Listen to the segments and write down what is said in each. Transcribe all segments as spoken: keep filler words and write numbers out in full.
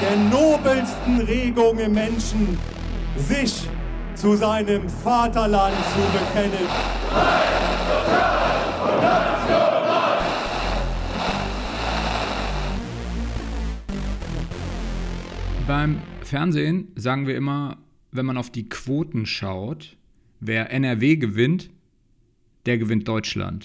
der nobelsten Regung im Menschen, sich zu seinem Vaterland zu bekennen. Beim Fernsehen sagen wir immer, wenn man auf die Quoten schaut, wer N R W gewinnt, der gewinnt Deutschland.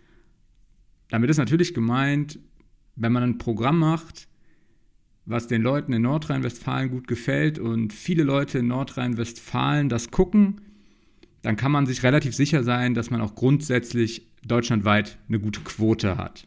Damit ist natürlich gemeint, wenn man ein Programm macht, was den Leuten in Nordrhein-Westfalen gut gefällt und viele Leute in Nordrhein-Westfalen das gucken, dann kann man sich relativ sicher sein, dass man auch grundsätzlich deutschlandweit eine gute Quote hat.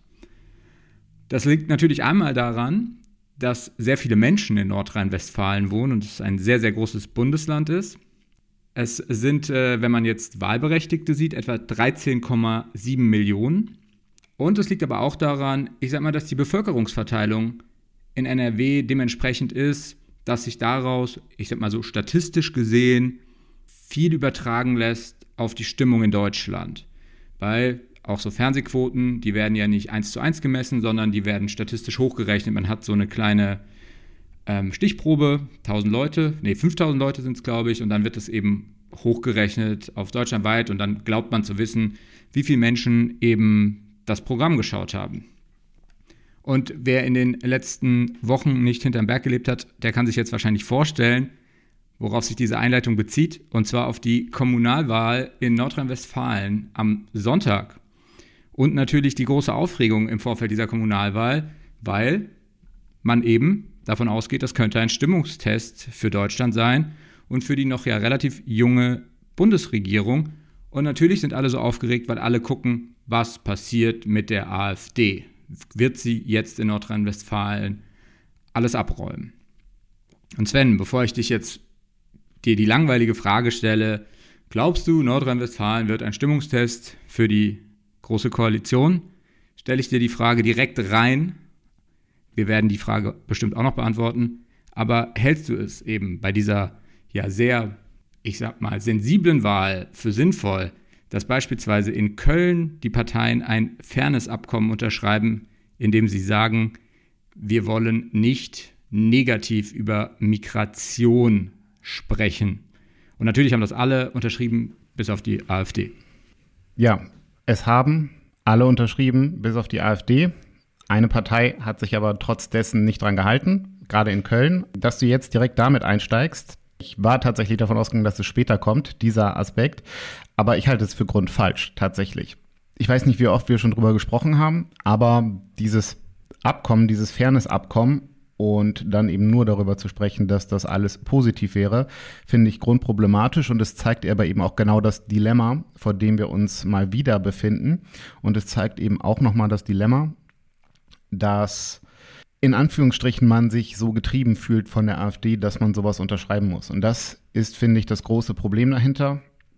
Das liegt natürlich einmal daran, dass sehr viele Menschen in Nordrhein-Westfalen wohnen und es ein sehr, sehr großes Bundesland ist. Es sind, äh, wenn man jetzt Wahlberechtigte sieht, etwa dreizehn Komma sieben Millionen. Und es liegt aber auch daran, ich sag mal, dass die Bevölkerungsverteilung in N R W dementsprechend ist, dass sich daraus, ich sag mal so statistisch gesehen, viel übertragen lässt auf die Stimmung in Deutschland. Weil auch so Fernsehquoten, die werden ja nicht eins zu eins gemessen, sondern die werden statistisch hochgerechnet. Man hat so eine kleine ähm, Stichprobe, tausend Leute, nee, fünftausend Leute sind es, glaube ich, und dann wird es eben hochgerechnet auf deutschlandweit und dann glaubt man zu wissen, wie viele Menschen eben das Programm geschaut haben. Und wer in den letzten Wochen nicht hinterm Berg gelebt hat, der kann sich jetzt wahrscheinlich vorstellen, worauf sich diese Einleitung bezieht, und zwar auf die Kommunalwahl in Nordrhein-Westfalen am Sonntag. Und natürlich die große Aufregung im Vorfeld dieser Kommunalwahl, weil man eben davon ausgeht, das könnte ein Stimmungstest für Deutschland sein und für die noch ja relativ junge Bundesregierung. Und natürlich sind alle so aufgeregt, weil alle gucken, was passiert mit der AfD. Wird sie jetzt in Nordrhein-Westfalen alles abräumen? Und Sven, bevor ich dich jetzt dir die langweilige Frage stelle, glaubst du, Nordrhein-Westfalen wird ein Stimmungstest für die Große Koalition? Stelle ich dir die Frage direkt rein. Wir werden die Frage bestimmt auch noch beantworten. Aber hältst du es eben bei dieser ja sehr, ich sag mal, sensiblen Wahl für sinnvoll, dass beispielsweise in Köln die Parteien ein Fairness-Abkommen unterschreiben, in dem sie sagen, wir wollen nicht negativ über Migration sprechen? Und natürlich haben das alle unterschrieben, bis auf die AfD. Ja, es haben alle unterschrieben, bis auf die AfD. Eine Partei hat sich aber trotz dessen nicht dran gehalten, gerade in Köln. Dass du jetzt direkt damit einsteigst, ich war tatsächlich davon ausgegangen, dass es später kommt, dieser Aspekt. Aber ich halte es für grundfalsch, tatsächlich. Ich weiß nicht, wie oft wir schon drüber gesprochen haben, aber dieses Abkommen, dieses Fairness-Abkommen und dann eben nur darüber zu sprechen, dass das alles positiv wäre, finde ich grundproblematisch. Und es zeigt aber eben auch genau das Dilemma, vor dem wir uns mal wieder befinden. Und es zeigt eben auch nochmal das Dilemma, dass in Anführungsstrichen man sich so getrieben fühlt von der AfD, dass man sowas unterschreiben muss. Und das ist, finde ich, das große Problem dahinter.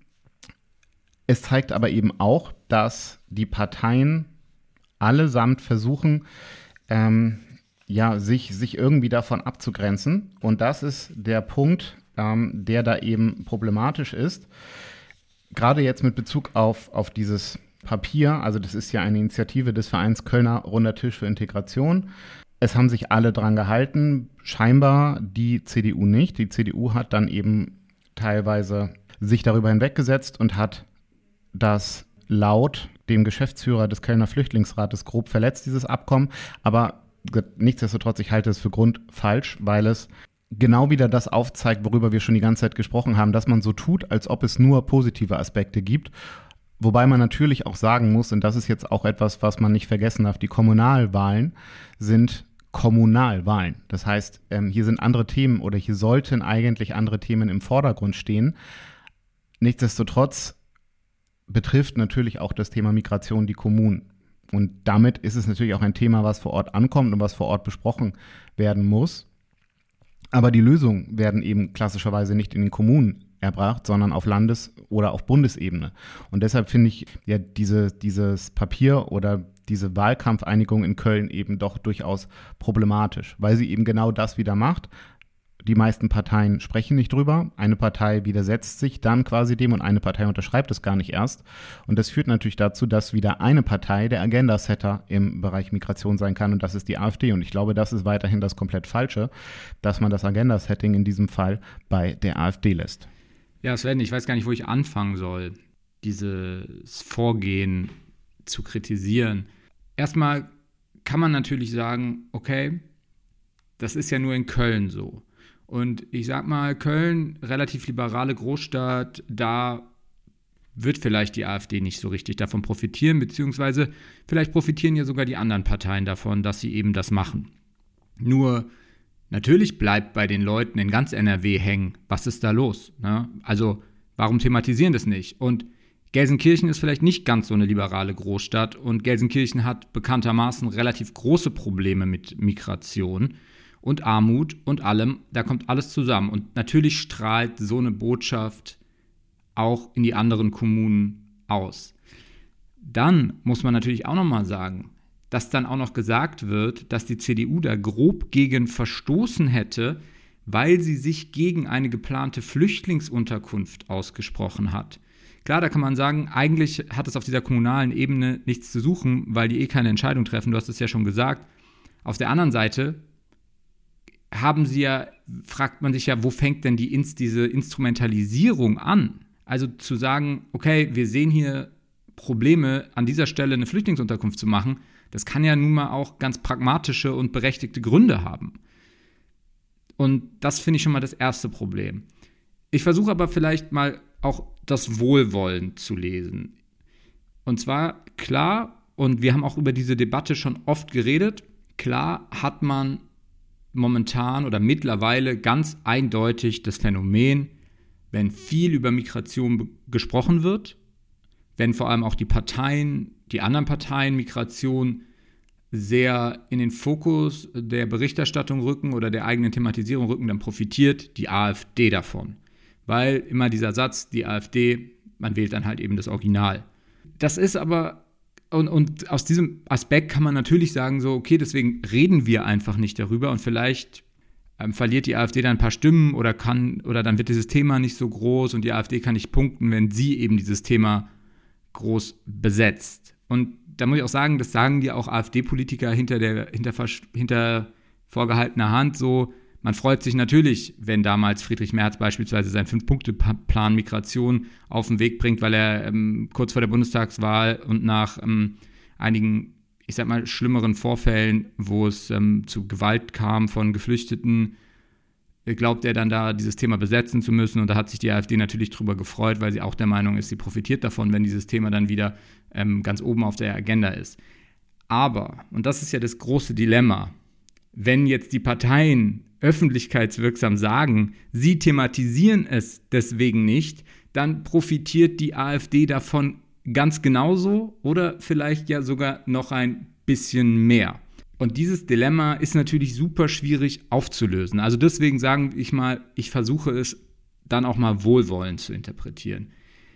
Es zeigt aber eben auch, dass die Parteien allesamt versuchen, ähm, ja, sich, sich irgendwie davon abzugrenzen. Und das ist der Punkt, ähm, der da eben problematisch ist. Gerade jetzt mit Bezug auf, auf dieses Papier, also das ist ja eine Initiative des Vereins Kölner Runder Tisch für Integration. Es haben sich alle dran gehalten, scheinbar die C D U nicht. Die C D U hat dann eben teilweise sich darüber hinweggesetzt und hat das laut dem Geschäftsführer des Kölner Flüchtlingsrates grob verletzt, dieses Abkommen. Aber nichtsdestotrotz, ich halte es für grundfalsch, weil es genau wieder das aufzeigt, worüber wir schon die ganze Zeit gesprochen haben, dass man so tut, als ob es nur positive Aspekte gibt. Wobei man natürlich auch sagen muss, und das ist jetzt auch etwas, was man nicht vergessen darf, die Kommunalwahlen sind Kommunalwahlen. Das heißt, ähm, hier sind andere Themen oder hier sollten eigentlich andere Themen im Vordergrund stehen. Nichtsdestotrotz betrifft natürlich auch das Thema Migration die Kommunen. Und damit ist es natürlich auch ein Thema, was vor Ort ankommt und was vor Ort besprochen werden muss. Aber die Lösungen werden eben klassischerweise nicht in den Kommunen erbracht, sondern auf Landes- oder auf Bundesebene. Und deshalb finde ich ja diese, dieses Papier oder diese Wahlkampfeinigung in Köln eben doch durchaus problematisch, weil sie eben genau das wieder macht. Die meisten Parteien sprechen nicht drüber. Eine Partei widersetzt sich dann quasi dem und eine Partei unterschreibt es gar nicht erst. Und das führt natürlich dazu, dass wieder eine Partei der Agenda-Setter im Bereich Migration sein kann und das ist die AfD. Und ich glaube, das ist weiterhin das komplett Falsche, dass man das Agenda-Setting in diesem Fall bei der AfD lässt. Ja, Sven, ich weiß gar nicht, wo ich anfangen soll, dieses Vorgehen zu kritisieren. Erstmal kann man natürlich sagen, okay, das ist ja nur in Köln so. Und ich sag mal, Köln, relativ liberale Großstadt, da wird vielleicht die AfD nicht so richtig davon profitieren, beziehungsweise vielleicht profitieren ja sogar die anderen Parteien davon, dass sie eben das machen. Nur natürlich bleibt bei den Leuten in ganz N R W hängen, was ist da los? Ne? Also warum thematisieren das nicht? Und Gelsenkirchen ist vielleicht nicht ganz so eine liberale Großstadt und Gelsenkirchen hat bekanntermaßen relativ große Probleme mit Migration und Armut und allem, da kommt alles zusammen. Und natürlich strahlt so eine Botschaft auch in die anderen Kommunen aus. Dann muss man natürlich auch nochmal sagen, dass dann auch noch gesagt wird, dass die C D U da grob gegen verstoßen hätte, weil sie sich gegen eine geplante Flüchtlingsunterkunft ausgesprochen hat. Klar, da kann man sagen, eigentlich hat es auf dieser kommunalen Ebene nichts zu suchen, weil die eh keine Entscheidung treffen, du hast es ja schon gesagt. Auf der anderen Seite haben sie ja, fragt man sich ja, wo fängt denn die Inst- diese Instrumentalisierung an? Also zu sagen, okay, wir sehen hier Probleme, an dieser Stelle eine Flüchtlingsunterkunft zu machen, das kann ja nun mal auch ganz pragmatische und berechtigte Gründe haben. Und das finde ich schon mal das erste Problem. Ich versuche aber vielleicht mal auch das Wohlwollen zu lesen. Und zwar, klar, und wir haben auch über diese Debatte schon oft geredet, klar hat man momentan oder mittlerweile ganz eindeutig das Phänomen, wenn viel über Migration be- gesprochen wird, wenn vor allem auch die Parteien, die anderen Parteien Migration sehr in den Fokus der Berichterstattung rücken oder der eigenen Thematisierung rücken, dann profitiert die AfD davon. Weil immer dieser Satz, die AfD, man wählt dann halt eben das Original. Das ist aber, und, und aus diesem Aspekt kann man natürlich sagen, so, okay, deswegen reden wir einfach nicht darüber und vielleicht ähm, verliert die AfD dann ein paar Stimmen oder kann, oder dann wird dieses Thema nicht so groß und die AfD kann nicht punkten, wenn sie eben dieses Thema groß besetzt. Und da muss ich auch sagen, das sagen ja auch AfD-Politiker hinter der, hinter, hinter vorgehaltener Hand so, man freut sich natürlich, wenn damals Friedrich Merz beispielsweise seinen Fünf-Punkte-Plan Migration auf den Weg bringt, weil er ähm, kurz vor der Bundestagswahl und nach ähm, einigen, ich sag mal, schlimmeren Vorfällen, wo es ähm, zu Gewalt kam von Geflüchteten, äh, glaubt er dann da, dieses Thema besetzen zu müssen. Und da hat sich die AfD natürlich drüber gefreut, weil sie auch der Meinung ist, sie profitiert davon, wenn dieses Thema dann wieder ähm, ganz oben auf der Agenda ist. Aber, und das ist ja das große Dilemma, wenn jetzt die Parteien öffentlichkeitswirksam sagen, sie thematisieren es deswegen nicht, dann profitiert die AfD davon ganz genauso oder vielleicht ja sogar noch ein bisschen mehr. Und dieses Dilemma ist natürlich super schwierig aufzulösen. Also deswegen sage ich mal, ich versuche es dann auch mal wohlwollend zu interpretieren.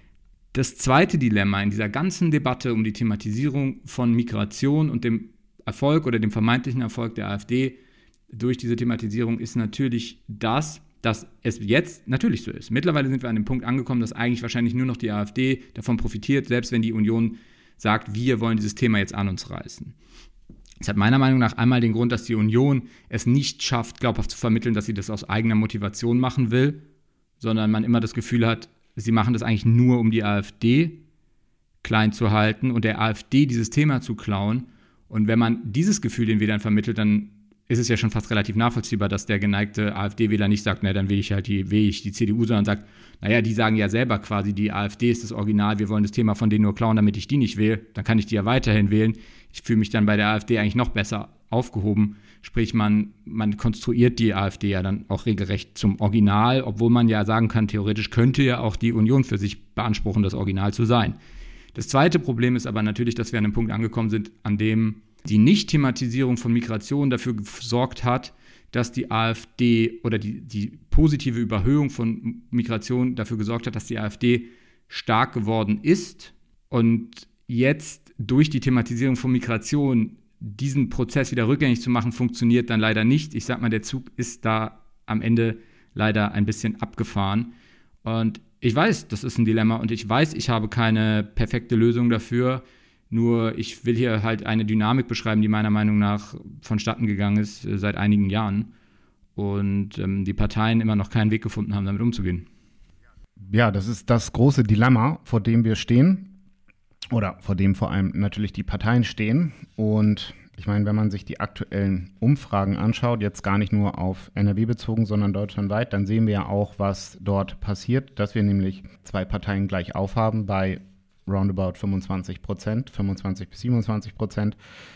Das zweite Dilemma in dieser ganzen Debatte um die Thematisierung von Migration und dem Erfolg oder dem vermeintlichen Erfolg der AfD durch diese Thematisierung ist natürlich das, dass es jetzt natürlich so ist. Mittlerweile sind wir an dem Punkt angekommen, dass eigentlich wahrscheinlich nur noch die AfD davon profitiert, selbst wenn die Union sagt, wir wollen dieses Thema jetzt an uns reißen. Es hat meiner Meinung nach einmal den Grund, dass die Union es nicht schafft, glaubhaft zu vermitteln, dass sie das aus eigener Motivation machen will, sondern man immer das Gefühl hat, sie machen das eigentlich nur, um die AfD klein zu halten und der AfD dieses Thema zu klauen. Und wenn man dieses Gefühl den Wählern vermittelt, dann ist es ja schon fast relativ nachvollziehbar, dass der geneigte AfD-Wähler nicht sagt, na, dann wähle ich halt die, wähle ich die C D U, sondern sagt, naja, die sagen ja selber quasi, die AfD ist das Original, wir wollen das Thema von denen nur klauen, damit ich die nicht wähle, dann kann ich die ja weiterhin wählen. Ich fühle mich dann bei der AfD eigentlich noch besser aufgehoben. Sprich, man, man konstruiert die AfD ja dann auch regelrecht zum Original, obwohl man ja sagen kann, theoretisch könnte ja auch die Union für sich beanspruchen, das Original zu sein. Das zweite Problem ist aber natürlich, dass wir an einem Punkt angekommen sind, an dem die Nicht-Thematisierung von Migration dafür gesorgt hat, dass die AfD oder die, die positive Überhöhung von Migration dafür gesorgt hat, dass die AfD stark geworden ist und jetzt durch die Thematisierung von Migration diesen Prozess wieder rückgängig zu machen, funktioniert dann leider nicht. Ich sag mal, der Zug ist da am Ende leider ein bisschen abgefahren. Und ich weiß, das ist ein Dilemma und ich weiß, ich habe keine perfekte Lösung dafür. Nur ich will hier halt eine Dynamik beschreiben, die meiner Meinung nach vonstatten gegangen ist äh, seit einigen Jahren. Und ähm, die Parteien immer noch keinen Weg gefunden haben, damit umzugehen. Ja, das ist das große Dilemma, vor dem wir stehen. Oder vor dem vor allem natürlich die Parteien stehen. Und ich meine, wenn man sich die aktuellen Umfragen anschaut, jetzt gar nicht nur auf N R W bezogen, sondern deutschlandweit, dann sehen wir ja auch, was dort passiert, dass wir nämlich zwei Parteien gleich aufhaben bei roundabout fünfundzwanzig Prozent, fünfundzwanzig bis siebenundzwanzig Prozent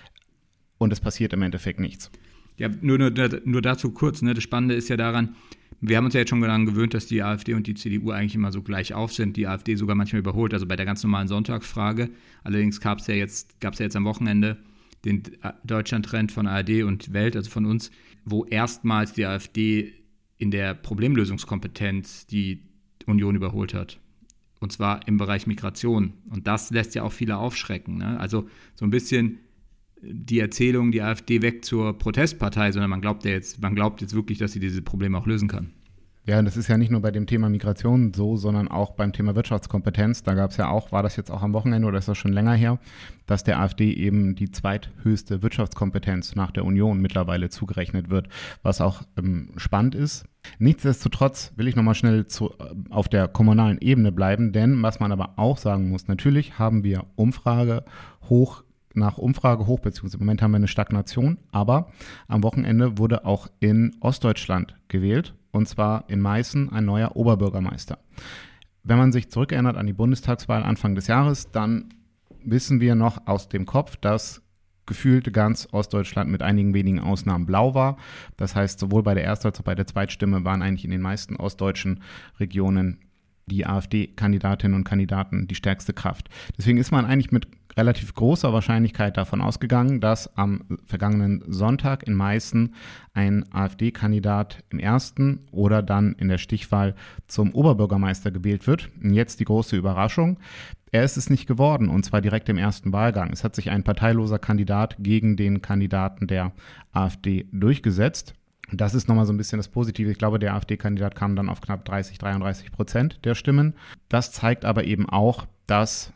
und es passiert im Endeffekt nichts. Ja, nur, nur, nur dazu kurz, ne? Das Spannende ist ja daran, wir haben uns ja jetzt schon daran gewöhnt, dass die AfD und die C D U eigentlich immer so gleich auf sind, die AfD sogar manchmal überholt, also bei der ganz normalen Sonntagsfrage. Allerdings gab es ja jetzt, gab es ja jetzt am Wochenende den Deutschland-Trend von A R D und Welt, also von uns, wo erstmals die AfD in der Problemlösungskompetenz die Union überholt hat. Und zwar im Bereich Migration. Und das lässt ja auch viele aufschrecken. Ne? Also so ein bisschen die Erzählung, die AfD weg zur Protestpartei, sondern man glaubt ja jetzt, man glaubt jetzt wirklich, dass sie diese Probleme auch lösen kann. Ja, und das ist ja nicht nur bei dem Thema Migration so, sondern auch beim Thema Wirtschaftskompetenz. Da gab es ja auch, war das jetzt auch am Wochenende oder ist das schon länger her, dass der AfD eben die zweithöchste Wirtschaftskompetenz nach der Union mittlerweile zugerechnet wird, was auch ähm, spannend ist. Nichtsdestotrotz will ich nochmal schnell zu, äh, auf der kommunalen Ebene bleiben, denn was man aber auch sagen muss, natürlich haben wir Umfrage hoch nach Umfrage hoch, beziehungsweise im Moment haben wir eine Stagnation, aber am Wochenende wurde auch in Ostdeutschland gewählt. Und zwar in Meißen ein neuer Oberbürgermeister. Wenn man sich zurückerinnert an die Bundestagswahl Anfang des Jahres, dann wissen wir noch aus dem Kopf, dass gefühlt ganz Ostdeutschland mit einigen wenigen Ausnahmen blau war. Das heißt, sowohl bei der Erst- als auch bei der Zweitstimme waren eigentlich in den meisten ostdeutschen Regionen die AfD-Kandidatinnen und Kandidaten die stärkste Kraft. Deswegen ist man eigentlich mit relativ großer Wahrscheinlichkeit davon ausgegangen, dass am vergangenen Sonntag in Meißen ein AfD-Kandidat im ersten oder dann in der Stichwahl zum Oberbürgermeister gewählt wird. Und jetzt die große Überraschung. Er ist es nicht geworden, und zwar direkt im ersten Wahlgang. Es hat sich ein parteiloser Kandidat gegen den Kandidaten der AfD durchgesetzt. Das ist nochmal so ein bisschen das Positive. Ich glaube, der AfD-Kandidat kam dann auf knapp dreißig, dreiunddreißig Prozent der Stimmen. Das zeigt aber eben auch, dass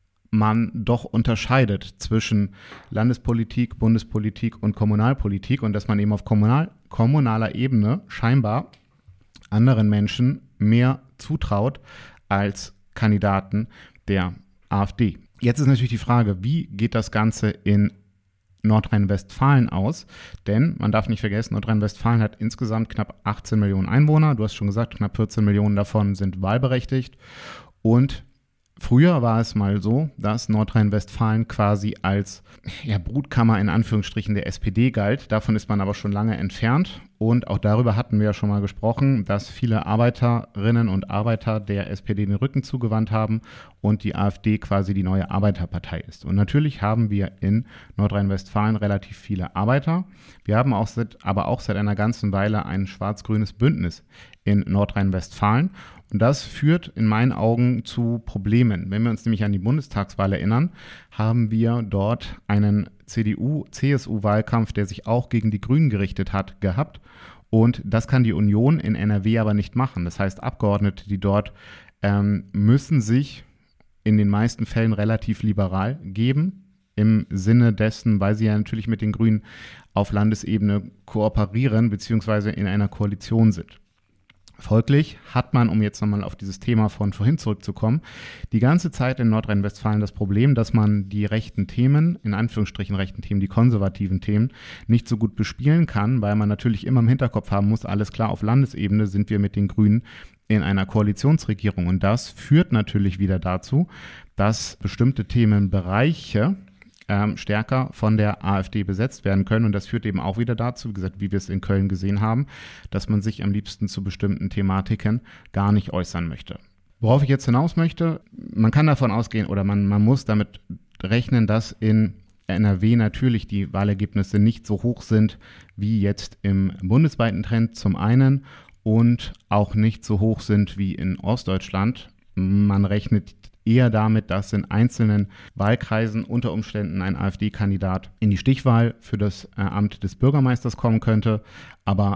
man doch unterscheidet zwischen Landespolitik, Bundespolitik und Kommunalpolitik und dass man eben auf kommunal, kommunaler Ebene scheinbar anderen Menschen mehr zutraut als Kandidaten der AfD. Jetzt ist natürlich die Frage, wie geht das Ganze in Nordrhein-Westfalen aus? Denn man darf nicht vergessen, Nordrhein-Westfalen hat insgesamt knapp achtzehn Millionen Einwohner. Du hast schon gesagt, knapp vierzehn Millionen davon sind wahlberechtigt. Und früher war es mal so, dass Nordrhein-Westfalen quasi als ja, Brutkammer in Anführungsstrichen der S P D galt. Davon ist man aber schon lange entfernt. Und auch darüber hatten wir ja schon mal gesprochen, dass viele Arbeiterinnen und Arbeiter der S P D den Rücken zugewandt haben und die AfD quasi die neue Arbeiterpartei ist. Und natürlich haben wir in Nordrhein-Westfalen relativ viele Arbeiter. Wir haben auch seit, aber auch seit einer ganzen Weile ein schwarz-grünes Bündnis in Nordrhein-Westfalen. Und das führt in meinen Augen zu Problemen. Wenn wir uns nämlich an die Bundestagswahl erinnern, haben wir dort einen C D U-C S U-Wahlkampf, der sich auch gegen die Grünen gerichtet hat, gehabt. Und das kann die Union in N R W aber nicht machen. Das heißt, Abgeordnete, die dort ähm, müssen sich in den meisten Fällen relativ liberal geben, im Sinne dessen, weil sie ja natürlich mit den Grünen auf Landesebene kooperieren bzw. in einer Koalition sind. Folglich hat man, um jetzt nochmal auf dieses Thema von vorhin zurückzukommen, die ganze Zeit in Nordrhein-Westfalen das Problem, dass man die rechten Themen, in Anführungsstrichen rechten Themen, die konservativen Themen, nicht so gut bespielen kann, weil man natürlich immer im Hinterkopf haben muss, alles klar, auf Landesebene sind wir mit den Grünen in einer Koalitionsregierung. Und das führt natürlich wieder dazu, dass bestimmte Themenbereiche ähm, stärker von der AfD besetzt werden können. Und das führt eben auch wieder dazu, wie gesagt, wie wir es in Köln gesehen haben, dass man sich am liebsten zu bestimmten Thematiken gar nicht äußern möchte. Worauf ich jetzt hinaus möchte, man kann davon ausgehen oder man, man muss damit rechnen, dass in N R W natürlich die Wahlergebnisse nicht so hoch sind wie jetzt im bundesweiten Trend zum einen und auch nicht so hoch sind wie in Ostdeutschland. Man rechnet eher damit, dass in einzelnen Wahlkreisen unter Umständen ein AfD-Kandidat in die Stichwahl für das äh, Amt des Bürgermeisters kommen könnte. Aber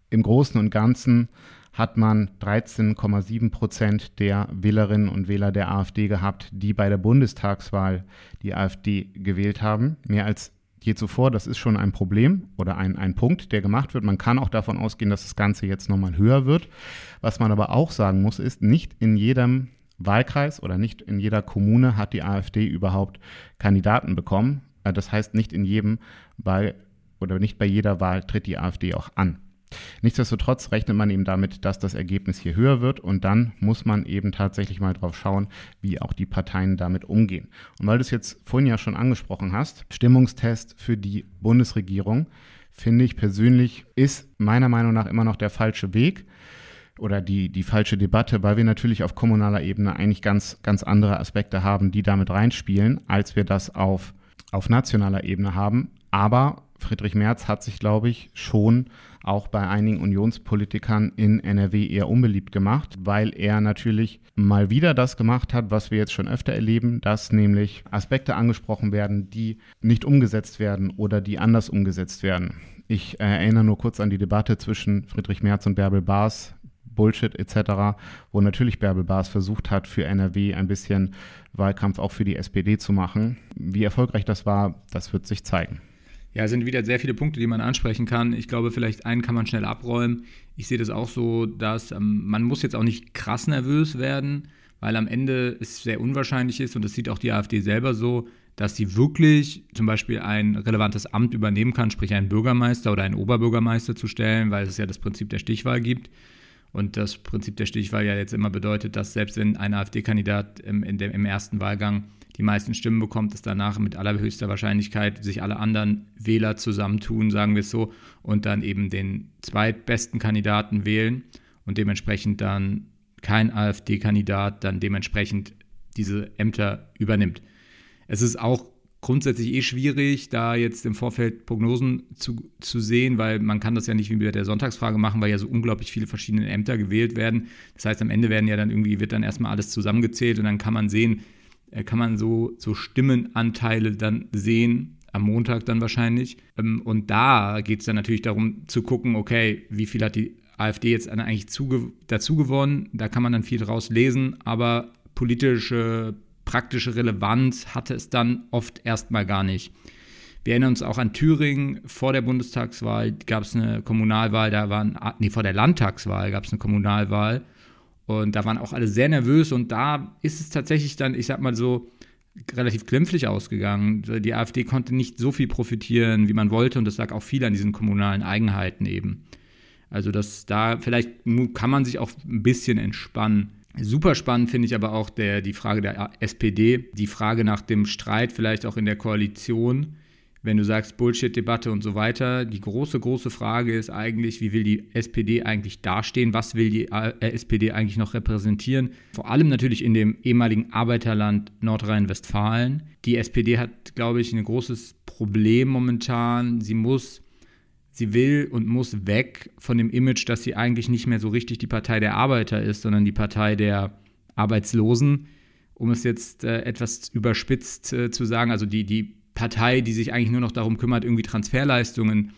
Im Großen und Ganzen hat man dreizehn Komma sieben Prozent der Wählerinnen und Wähler der AfD gehabt, die bei der Bundestagswahl die AfD gewählt haben. Mehr als je zuvor, das ist schon ein Problem oder ein, ein Punkt, der gemacht wird. Man kann auch davon ausgehen, dass das Ganze jetzt nochmal höher wird. Was man aber auch sagen muss, ist, nicht in jedem Wahlkreis oder nicht in jeder Kommune hat die AfD überhaupt Kandidaten bekommen. Das heißt, nicht in jedem Wahl oder nicht bei jeder Wahl tritt die AfD auch an. Nichtsdestotrotz rechnet man eben damit, dass das Ergebnis hier höher wird und dann muss man eben tatsächlich mal drauf schauen, wie auch die Parteien damit umgehen. Und weil du es jetzt vorhin ja schon angesprochen hast, Stimmungstest für die Bundesregierung, finde ich persönlich, ist meiner Meinung nach immer noch der falsche Weg oder die, die falsche Debatte, weil wir natürlich auf kommunaler Ebene eigentlich ganz, ganz andere Aspekte haben, die damit reinspielen, als wir das auf, auf nationaler Ebene haben. Aber Friedrich Merz hat sich, glaube ich, schon auch bei einigen Unionspolitikern in N R W eher unbeliebt gemacht, weil er natürlich mal wieder das gemacht hat, was wir jetzt schon öfter erleben, dass nämlich Aspekte angesprochen werden, die nicht umgesetzt werden oder die anders umgesetzt werden. Ich äh, erinnere nur kurz an die Debatte zwischen Friedrich Merz und Bärbel Baas, Bullshit et cetera, wo natürlich Bärbel Baas versucht hat, für N R W ein bisschen Wahlkampf auch für die S P D zu machen. Wie erfolgreich das war, das wird sich zeigen. Ja, es sind wieder sehr viele Punkte, die man ansprechen kann. Ich glaube, vielleicht einen kann man schnell abräumen. Ich sehe das auch so, dass ähm, man muss jetzt auch nicht krass nervös werden, weil am Ende es sehr unwahrscheinlich ist, und das sieht auch die AfD selber so, dass sie wirklich zum Beispiel ein relevantes Amt übernehmen kann, sprich einen Bürgermeister oder einen Oberbürgermeister zu stellen, weil es ja das Prinzip der Stichwahl gibt. Und das Prinzip der Stichwahl ja jetzt immer bedeutet, dass selbst wenn ein AfD-Kandidat im, in dem, im ersten Wahlgang die meisten Stimmen bekommt, dass danach mit allerhöchster Wahrscheinlichkeit sich alle anderen Wähler zusammentun, sagen wir es so, und dann eben den zweitbesten Kandidaten wählen und dementsprechend dann kein AfD-Kandidat dann dementsprechend diese Ämter übernimmt. Es ist auch grundsätzlich eh schwierig, da jetzt im Vorfeld Prognosen zu, zu sehen, weil man kann das ja nicht wie bei der Sonntagsfrage machen, weil ja so unglaublich viele verschiedene Ämter gewählt werden. Das heißt, am Ende werden ja dann irgendwie, wird dann erstmal alles zusammengezählt und dann kann man sehen, kann man so, so Stimmenanteile dann sehen, am Montag dann wahrscheinlich. Und da geht es dann natürlich darum zu gucken, okay, wie viel hat die AfD jetzt eigentlich zuge- dazu gewonnen? Da kann man dann viel draus lesen, aber politische, praktische Relevanz hatte es dann oft erstmal gar nicht. Wir erinnern uns auch an Thüringen. Vor der Bundestagswahl gab es eine Kommunalwahl, da waren, nee, vor der Landtagswahl gab es eine Kommunalwahl. Und da waren auch alle sehr nervös und da ist es tatsächlich dann, ich sag mal so, relativ glimpflich ausgegangen. Die AfD konnte nicht so viel profitieren, wie man wollte und das lag auch viel an diesen kommunalen Eigenheiten eben. Also das, da vielleicht kann man sich auch ein bisschen entspannen. Super spannend finde ich aber auch der, die Frage der S P D, die Frage nach dem Streit vielleicht auch in der Koalition. Wenn du sagst Bullshit-Debatte und so weiter, die große, große Frage ist eigentlich, wie will die S P D eigentlich dastehen? Was will die S P D eigentlich noch repräsentieren? Vor allem natürlich in dem ehemaligen Arbeiterland Nordrhein-Westfalen. Die S P D hat, glaube ich, ein großes Problem momentan. Sie muss, sie will und muss weg von dem Image, dass sie eigentlich nicht mehr so richtig die Partei der Arbeiter ist, sondern die Partei der Arbeitslosen. Um es jetzt äh, etwas überspitzt äh, zu sagen, also die, die Partei, die sich eigentlich nur noch darum kümmert, irgendwie Transferleistungen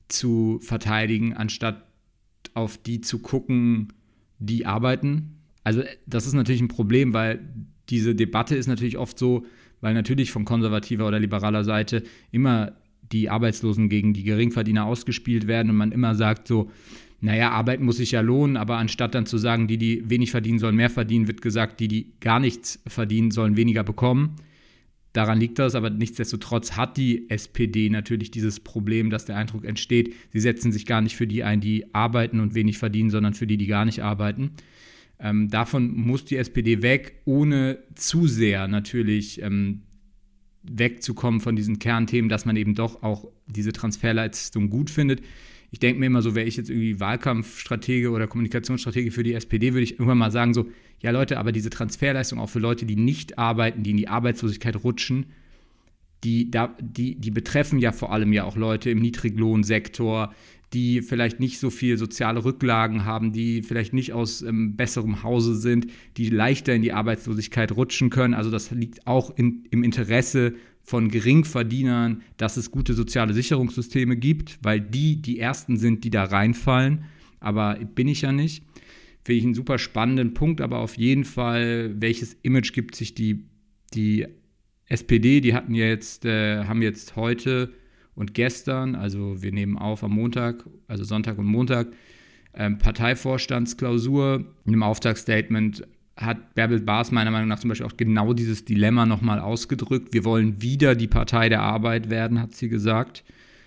zu verteidigen, anstatt auf die zu gucken, die arbeiten. Also das ist natürlich ein Problem, weil diese Debatte ist natürlich oft so, weil natürlich von konservativer oder liberaler Seite immer die Arbeitslosen gegen die Geringverdiener ausgespielt werden und man immer sagt so, naja, Arbeit muss sich ja lohnen, aber anstatt dann zu sagen, die, die wenig verdienen, sollen mehr verdienen, wird gesagt, die, die gar nichts verdienen, sollen weniger bekommen. Daran liegt das, aber nichtsdestotrotz hat die S P D natürlich dieses Problem, dass der Eindruck entsteht, sie setzen sich gar nicht für die ein, die arbeiten und wenig verdienen, sondern für die, die gar nicht arbeiten. Ähm, davon muss die S P D weg, ohne zu sehr natürlich ähm, wegzukommen von diesen Kernthemen, dass man eben doch auch diese Transferleistung gut findet. Ich denke mir immer so, wäre ich jetzt irgendwie Wahlkampfstratege oder Kommunikationsstratege für die S P D, würde ich irgendwann mal sagen so, ja Leute, aber diese Transferleistung auch für Leute, die nicht arbeiten, die in die Arbeitslosigkeit rutschen, die, da, die, die betreffen ja vor allem ja auch Leute im Niedriglohnsektor, die vielleicht nicht so viel soziale Rücklagen haben, die vielleicht nicht aus ähm, besserem Hause sind, die leichter in die Arbeitslosigkeit rutschen können. Also das liegt auch in, im Interesse von Geringverdienern, dass es gute soziale Sicherungssysteme gibt, weil die die Ersten sind, die da reinfallen. aber bin ich ja nicht. Finde ich einen super spannenden Punkt, aber auf jeden Fall, welches Image gibt sich die, die S P D, die hatten ja jetzt, äh, haben jetzt heute und gestern, also wir nehmen auf am Montag, also Sonntag und Montag, ähm, Parteivorstandsklausur. In einem Auftaktstatement hat Bärbel Baas meiner Meinung nach zum Beispiel auch genau dieses Dilemma nochmal ausgedrückt. Wir wollen wieder die Partei der Arbeit werden, hat sie gesagt.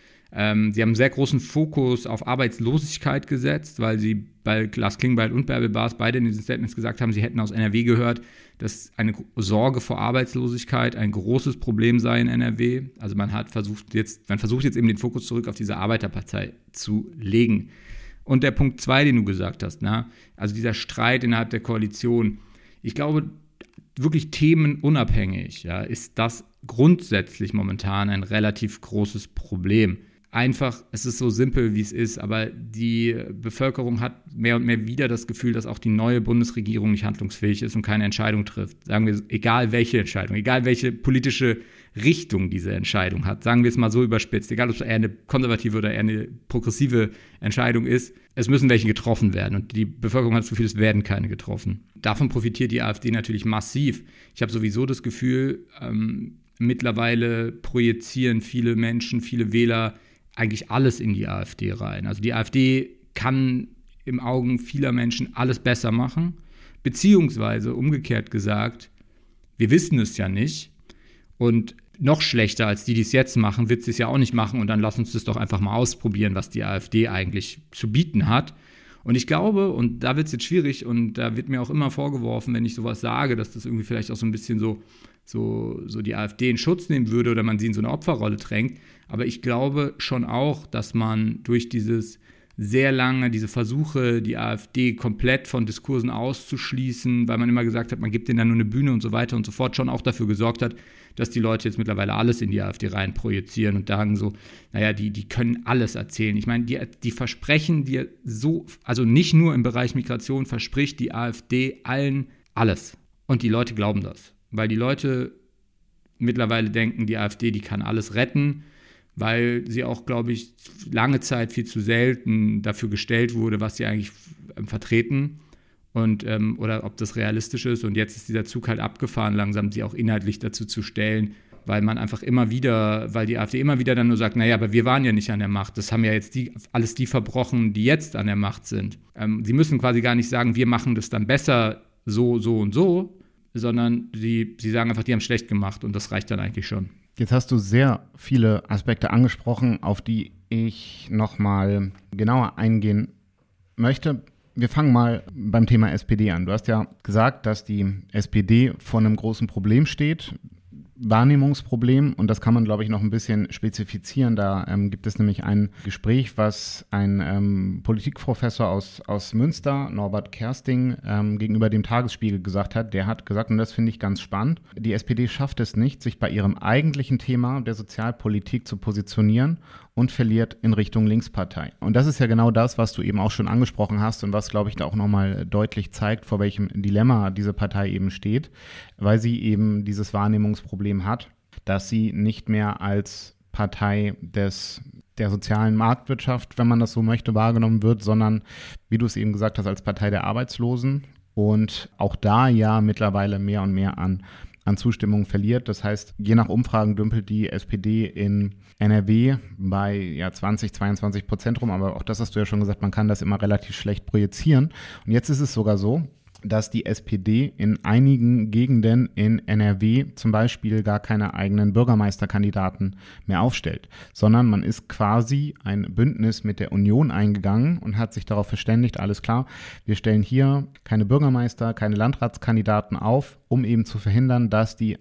Ähm, sie haben einen sehr großen Fokus auf Arbeitslosigkeit gesetzt, weil sie bei Lars Klingbeil und Bärbel Baas beide in diesen Statements gesagt haben, sie hätten aus N R W gehört, dass eine Sorge vor Arbeitslosigkeit ein großes Problem sei in N R W. Also man hat versucht jetzt, man versucht jetzt eben den Fokus zurück auf diese Arbeiterpartei zu legen. Und der Punkt zwei, den du gesagt hast, na, also dieser Streit innerhalb der Koalition, ich glaube, wirklich themenunabhängig, ja, ist das grundsätzlich momentan ein relativ großes Problem. Einfach, es ist so simpel, wie es ist, aber die Bevölkerung hat mehr und mehr wieder das Gefühl, dass auch die neue Bundesregierung nicht handlungsfähig ist und keine Entscheidung trifft. Sagen wir, egal welche Entscheidung, egal welche politische Richtung diese Entscheidung hat, sagen wir es mal so überspitzt, egal ob es eher eine konservative oder eher eine progressive Entscheidung ist, es müssen welche getroffen werden und die Bevölkerung hat das Gefühl, es werden keine getroffen. Davon profitiert die AfD natürlich massiv. Ich habe sowieso das Gefühl, ähm, mittlerweile projizieren viele Menschen, viele Wähler eigentlich alles in die AfD rein. Also die AfD kann im Augen vieler Menschen alles besser machen, beziehungsweise umgekehrt gesagt, wir wissen es ja nicht und noch schlechter als die, die es jetzt machen, wird sie es ja auch nicht machen und dann lass uns das doch einfach mal ausprobieren, was die AfD eigentlich zu bieten hat. Und ich glaube, und da wird es jetzt schwierig und da wird mir auch immer vorgeworfen, wenn ich sowas sage, dass das irgendwie vielleicht auch so ein bisschen so, so, so die AfD in Schutz nehmen würde oder man sie in so eine Opferrolle drängt. Aber ich glaube schon auch, dass man durch dieses sehr lange, diese Versuche, die AfD komplett von Diskursen auszuschließen, weil man immer gesagt hat, man gibt denen dann nur eine Bühne und so weiter und so fort, schon auch dafür gesorgt hat, dass die Leute jetzt mittlerweile alles in die AfD rein projizieren und sagen so, naja, die, die können alles erzählen. Ich meine, die, die versprechen dir so, also nicht nur im Bereich Migration verspricht die AfD allen alles. Und die Leute glauben das, weil die Leute mittlerweile denken, die AfD, die kann alles retten, weil sie auch, glaube ich, lange Zeit viel zu selten dafür gestellt wurde, was sie eigentlich ähm, vertreten und ähm, oder ob das realistisch ist. Und jetzt ist dieser Zug halt abgefahren, langsam sie auch inhaltlich dazu zu stellen, weil man einfach immer wieder, weil die AfD immer wieder dann nur sagt, naja, aber wir waren ja nicht an der Macht. Das haben ja jetzt die, alles die verbrochen, die jetzt an der Macht sind. Ähm, sie müssen quasi gar nicht sagen, wir machen das dann besser so, so und so, sondern sie, sie sagen einfach, die haben es schlecht gemacht und das reicht dann eigentlich schon. Jetzt hast du sehr viele Aspekte angesprochen, auf die ich nochmal genauer eingehen möchte. Wir fangen mal beim Thema S P D an. Du hast ja gesagt, dass die S P D vor einem großen Problem steht, Wahrnehmungsproblem, und das kann man, glaube ich, noch ein bisschen spezifizieren. Da ähm, gibt es nämlich ein Gespräch, was ein ähm, Politikprofessor aus, aus Münster, Norbert Kersting, ähm, gegenüber dem Tagesspiegel gesagt hat. Der hat gesagt, und das finde ich ganz spannend, die S P D schafft es nicht, sich bei ihrem eigentlichen Thema der Sozialpolitik zu positionieren und verliert in Richtung Linkspartei. Und das ist ja genau das, was du eben auch schon angesprochen hast und was, glaube ich, da auch nochmal deutlich zeigt, vor welchem Dilemma diese Partei eben steht, weil sie eben dieses Wahrnehmungsproblem hat, dass sie nicht mehr als Partei des, der sozialen Marktwirtschaft, wenn man das so möchte, wahrgenommen wird, sondern, wie du es eben gesagt hast, als Partei der Arbeitslosen und auch da ja mittlerweile mehr und mehr an an Zustimmung verliert. Das heißt, je nach Umfragen dümpelt die S P D in N R W bei ja, zwanzig, zweiundzwanzig Prozent rum, aber auch das hast du ja schon gesagt, man kann das immer relativ schlecht projizieren. Und jetzt ist es sogar so, dass die S P D in einigen Gegenden in N R W zum Beispiel gar keine eigenen Bürgermeisterkandidaten mehr aufstellt, sondern man ist quasi ein Bündnis mit der Union eingegangen und hat sich darauf verständigt, alles klar, wir stellen hier keine Bürgermeister, keine Landratskandidaten auf, um eben zu verhindern, dass die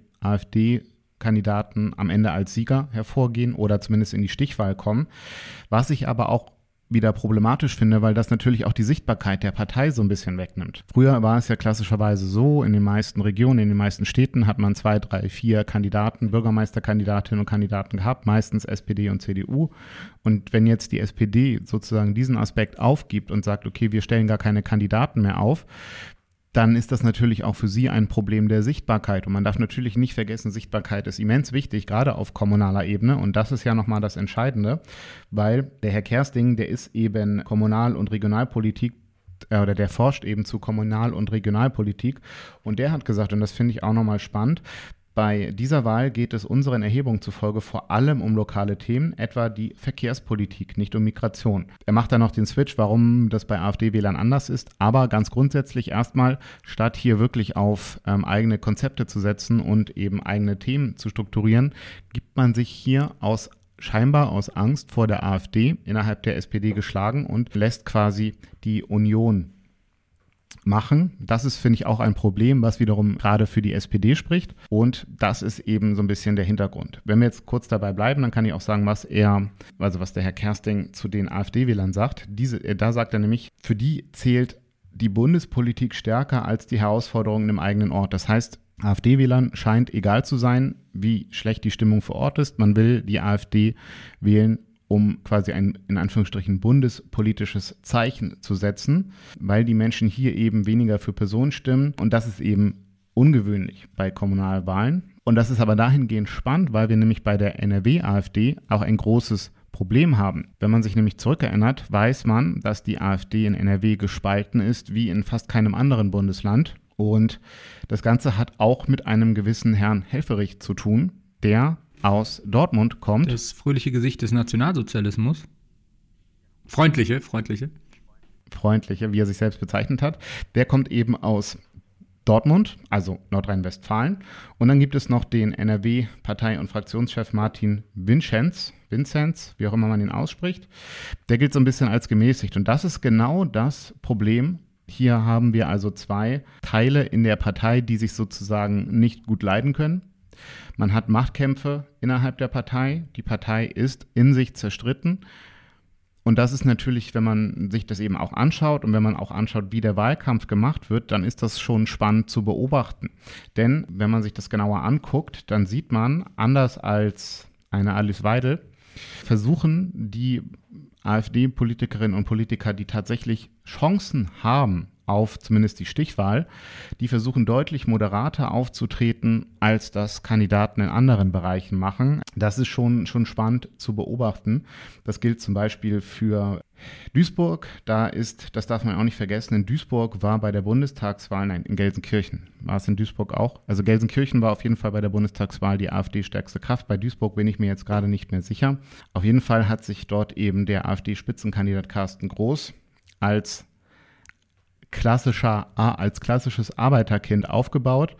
AfD-Kandidaten am Ende als Sieger hervorgehen oder zumindest in die Stichwahl kommen, was ich aber auch wieder problematisch finde, weil das natürlich auch die Sichtbarkeit der Partei so ein bisschen wegnimmt. Früher war es ja klassischerweise so, in den meisten Regionen, in den meisten Städten hat man zwei, drei, vier Kandidaten, Bürgermeisterkandidatinnen und Kandidaten gehabt, meistens S P D und C D U. Und wenn jetzt die S P D sozusagen diesen Aspekt aufgibt und sagt, okay, wir stellen gar keine Kandidaten mehr auf, dann ist das natürlich auch für sie ein Problem der Sichtbarkeit. Und man darf natürlich nicht vergessen, Sichtbarkeit ist immens wichtig, gerade auf kommunaler Ebene. Und das ist ja nochmal das Entscheidende, weil der Herr Kersting, der ist eben Kommunal- und Regionalpolitik, äh, oder der forscht eben zu Kommunal- und Regionalpolitik. Und der hat gesagt, und das finde ich auch nochmal spannend, bei dieser Wahl geht es unseren Erhebungen zufolge vor allem um lokale Themen, etwa die Verkehrspolitik, nicht um Migration. Er macht dann noch den Switch, warum das bei AfD-Wählern anders ist, aber ganz grundsätzlich erstmal, statt hier wirklich auf ähm, eigene Konzepte zu setzen und eben eigene Themen zu strukturieren, gibt man sich hier aus scheinbar aus Angst vor der AfD innerhalb der S P D geschlagen und lässt quasi die Union machen. Das ist, finde ich, auch ein Problem, was wiederum gerade für die S P D spricht. Und das ist eben so ein bisschen der Hintergrund. Wenn wir jetzt kurz dabei bleiben, dann kann ich auch sagen, was er, also was der Herr Kersting zu den AfD-Wählern sagt. Diese, da sagt er nämlich, für die zählt die Bundespolitik stärker als die Herausforderungen im eigenen Ort. Das heißt, AfD-Wählern scheint egal zu sein, wie schlecht die Stimmung vor Ort ist. Man will die AfD wählen, um quasi ein, in Anführungsstrichen, bundespolitisches Zeichen zu setzen, weil die Menschen hier eben weniger für Personen stimmen. Und das ist eben ungewöhnlich bei Kommunalwahlen. Und das ist aber dahingehend spannend, weil wir nämlich bei der N R W-AfD auch ein großes Problem haben. Wenn man sich nämlich zurückerinnert, weiß man, dass die AfD in N R W gespalten ist, wie in fast keinem anderen Bundesland. Und das Ganze hat auch mit einem gewissen Herrn Helfferich zu tun, der aus Dortmund kommt. Das fröhliche Gesicht des Nationalsozialismus. Freundliche, freundliche. Freundliche, wie er sich selbst bezeichnet hat. Der kommt eben aus Dortmund, also Nordrhein-Westfalen. Und dann gibt es noch den N R W-Partei- und Fraktionschef Martin Vincenz, Vinzenz, wie auch immer man ihn ausspricht. Der gilt so ein bisschen als gemäßigt. Und das ist genau das Problem. Hier haben wir also zwei Teile in der Partei, die sich sozusagen nicht gut leiden können. Man hat Machtkämpfe innerhalb der Partei. Die Partei ist in sich zerstritten. Und das ist natürlich, wenn man sich das eben auch anschaut und wenn man auch anschaut, wie der Wahlkampf gemacht wird, dann ist das schon spannend zu beobachten. Denn wenn man sich das genauer anguckt, dann sieht man, anders als eine Alice Weidel, versuchen die AfD-Politikerinnen und Politiker, die tatsächlich Chancen haben auf zumindest die Stichwahl, die versuchen deutlich moderater aufzutreten, als das Kandidaten in anderen Bereichen machen. Das ist schon, schon spannend zu beobachten. Das gilt zum Beispiel für Duisburg. Da ist, das darf man auch nicht vergessen, in Duisburg war bei der Bundestagswahl, nein, in Gelsenkirchen war es in Duisburg auch. Also Gelsenkirchen war auf jeden Fall bei der Bundestagswahl die AfD-stärkste Kraft. Bei Duisburg bin ich mir jetzt gerade nicht mehr sicher. Auf jeden Fall hat sich dort eben der AfD-Spitzenkandidat Carsten Groß als klassischer, als klassisches Arbeiterkind aufgebaut,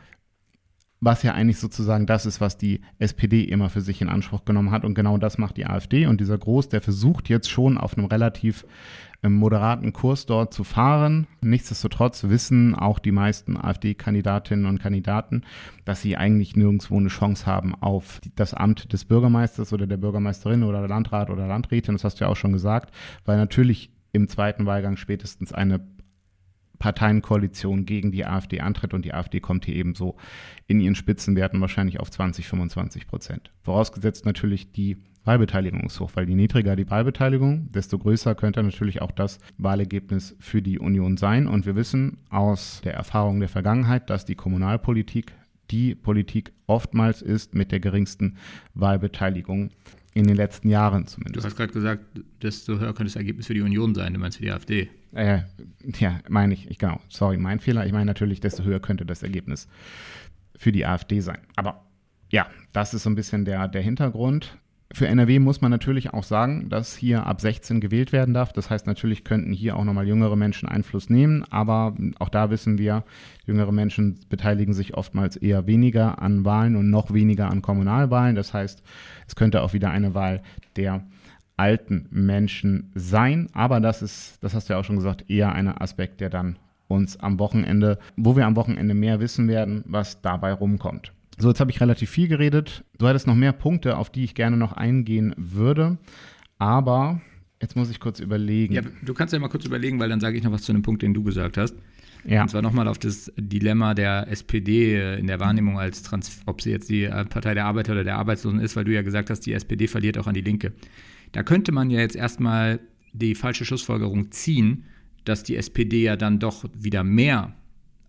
was ja eigentlich sozusagen das ist, was die S P D immer für sich in Anspruch genommen hat. Und genau das macht die AfD. Und dieser Groß, der versucht jetzt schon auf einem relativ ähm, moderaten Kurs dort zu fahren. Nichtsdestotrotz wissen auch die meisten AfD-Kandidatinnen und Kandidaten, dass sie eigentlich nirgendwo eine Chance haben auf das Amt des Bürgermeisters oder der Bürgermeisterin oder der Landrat oder Landrätin. Das hast du ja auch schon gesagt, weil natürlich im zweiten Wahlgang spätestens eine Parteienkoalition gegen die AfD antritt und die AfD kommt hier eben so in ihren Spitzenwerten wahrscheinlich auf zwanzig, fünfundzwanzig Prozent. Vorausgesetzt natürlich die Wahlbeteiligung ist hoch, weil je niedriger die Wahlbeteiligung, desto größer könnte natürlich auch das Wahlergebnis für die Union sein. Und wir wissen aus der Erfahrung der Vergangenheit, dass die Kommunalpolitik die Politik oftmals ist mit der geringsten Wahlbeteiligung in den letzten Jahren zumindest. Du hast gerade gesagt, desto höher könnte das Ergebnis für die Union sein, du meinst für die AfD. Äh, ja, meine ich, ich, genau, sorry, mein Fehler. Ich meine natürlich, desto höher könnte das Ergebnis für die AfD sein. Aber ja, das ist so ein bisschen der, der Hintergrund. Für N R W muss man natürlich auch sagen, dass hier ab sechzehn gewählt werden darf. Das heißt, natürlich könnten hier auch nochmal jüngere Menschen Einfluss nehmen. Aber auch da wissen wir, jüngere Menschen beteiligen sich oftmals eher weniger an Wahlen und noch weniger an Kommunalwahlen. Das heißt, es könnte auch wieder eine Wahl der alten Menschen sein. Aber das ist, das hast du ja auch schon gesagt, eher ein Aspekt, der dann uns am Wochenende, wo wir am Wochenende mehr wissen werden, was dabei rumkommt. So, jetzt habe ich relativ viel geredet. Du hattest noch mehr Punkte, auf die ich gerne noch eingehen würde. Aber jetzt muss ich kurz überlegen. Ja, du kannst ja mal kurz überlegen, weil dann sage ich noch was zu einem Punkt, den du gesagt hast. Ja. Und zwar nochmal auf das Dilemma der S P D in der Wahrnehmung als Trans- ob sie jetzt die Partei der Arbeiter oder der Arbeitslosen ist, weil du ja gesagt hast, die S P D verliert auch an die Linke. Da könnte man ja jetzt erstmal die falsche Schlussfolgerung ziehen, dass die S P D ja dann doch wieder mehr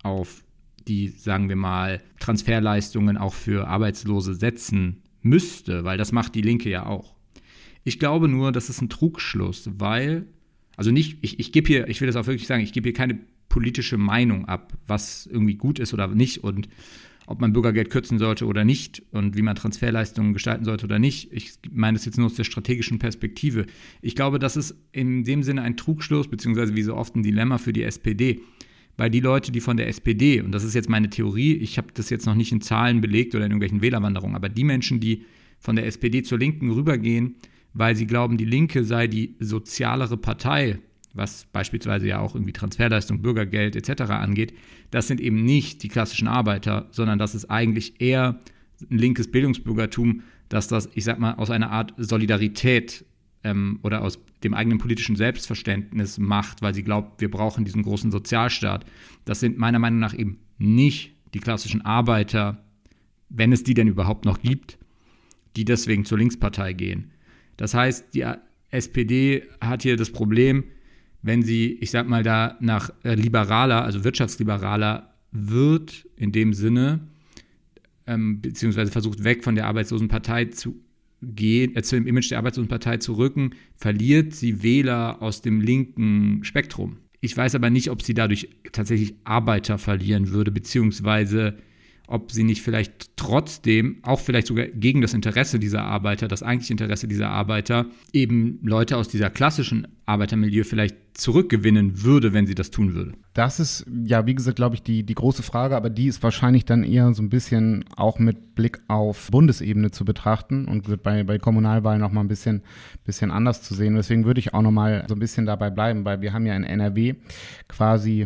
auf die, sagen wir mal, Transferleistungen auch für Arbeitslose setzen müsste, weil das macht die Linke ja auch. Ich glaube nur, das ist ein Trugschluss, weil, also nicht, ich, ich gebe hier, ich will das auch wirklich sagen, ich gebe hier keine politische Meinung ab, was irgendwie gut ist oder nicht und ob man Bürgergeld kürzen sollte oder nicht und wie man Transferleistungen gestalten sollte oder nicht. Ich meine das jetzt nur aus der strategischen Perspektive. Ich glaube, das ist in dem Sinne ein Trugschluss, beziehungsweise wie so oft ein Dilemma für die S P D. Weil die Leute, die von der S P D, und das ist jetzt meine Theorie, ich habe das jetzt noch nicht in Zahlen belegt oder in irgendwelchen Wählerwanderungen, aber die Menschen, die von der S P D zur Linken rübergehen, weil sie glauben, die Linke sei die sozialere Partei, was beispielsweise ja auch irgendwie Transferleistung, Bürgergeld et cetera angeht, das sind eben nicht die klassischen Arbeiter, sondern das ist eigentlich eher ein linkes Bildungsbürgertum, dass das, ich sag mal, aus einer Art Solidarität ähm, oder aus dem eigenen politischen Selbstverständnis macht, weil sie glaubt, wir brauchen diesen großen Sozialstaat. Das sind meiner Meinung nach eben nicht die klassischen Arbeiter, wenn es die denn überhaupt noch gibt, die deswegen zur Linkspartei gehen. Das heißt, die S P D hat hier das Problem, wenn sie, ich sag mal, da nach liberaler, also wirtschaftsliberaler wird, in dem Sinne, ähm, beziehungsweise versucht weg von der Arbeitslosenpartei zu gehen, äh, zum Image der Arbeitslosenpartei zu rücken, verliert sie Wähler aus dem linken Spektrum. Ich weiß aber nicht, ob sie dadurch tatsächlich Arbeiter verlieren würde, beziehungsweise ob sie nicht vielleicht trotzdem, auch vielleicht sogar gegen das Interesse dieser Arbeiter, das eigentliche Interesse dieser Arbeiter, eben Leute aus dieser klassischen Arbeitermilieu vielleicht zurückgewinnen würde, wenn sie das tun würde. Das ist, ja, wie gesagt, glaube ich, die, die große Frage, aber die ist wahrscheinlich dann eher so ein bisschen auch mit Blick auf Bundesebene zu betrachten und wird bei, bei Kommunalwahlen noch mal ein bisschen, bisschen anders zu sehen. Deswegen würde ich auch noch mal so ein bisschen dabei bleiben, weil wir haben ja in N R W quasi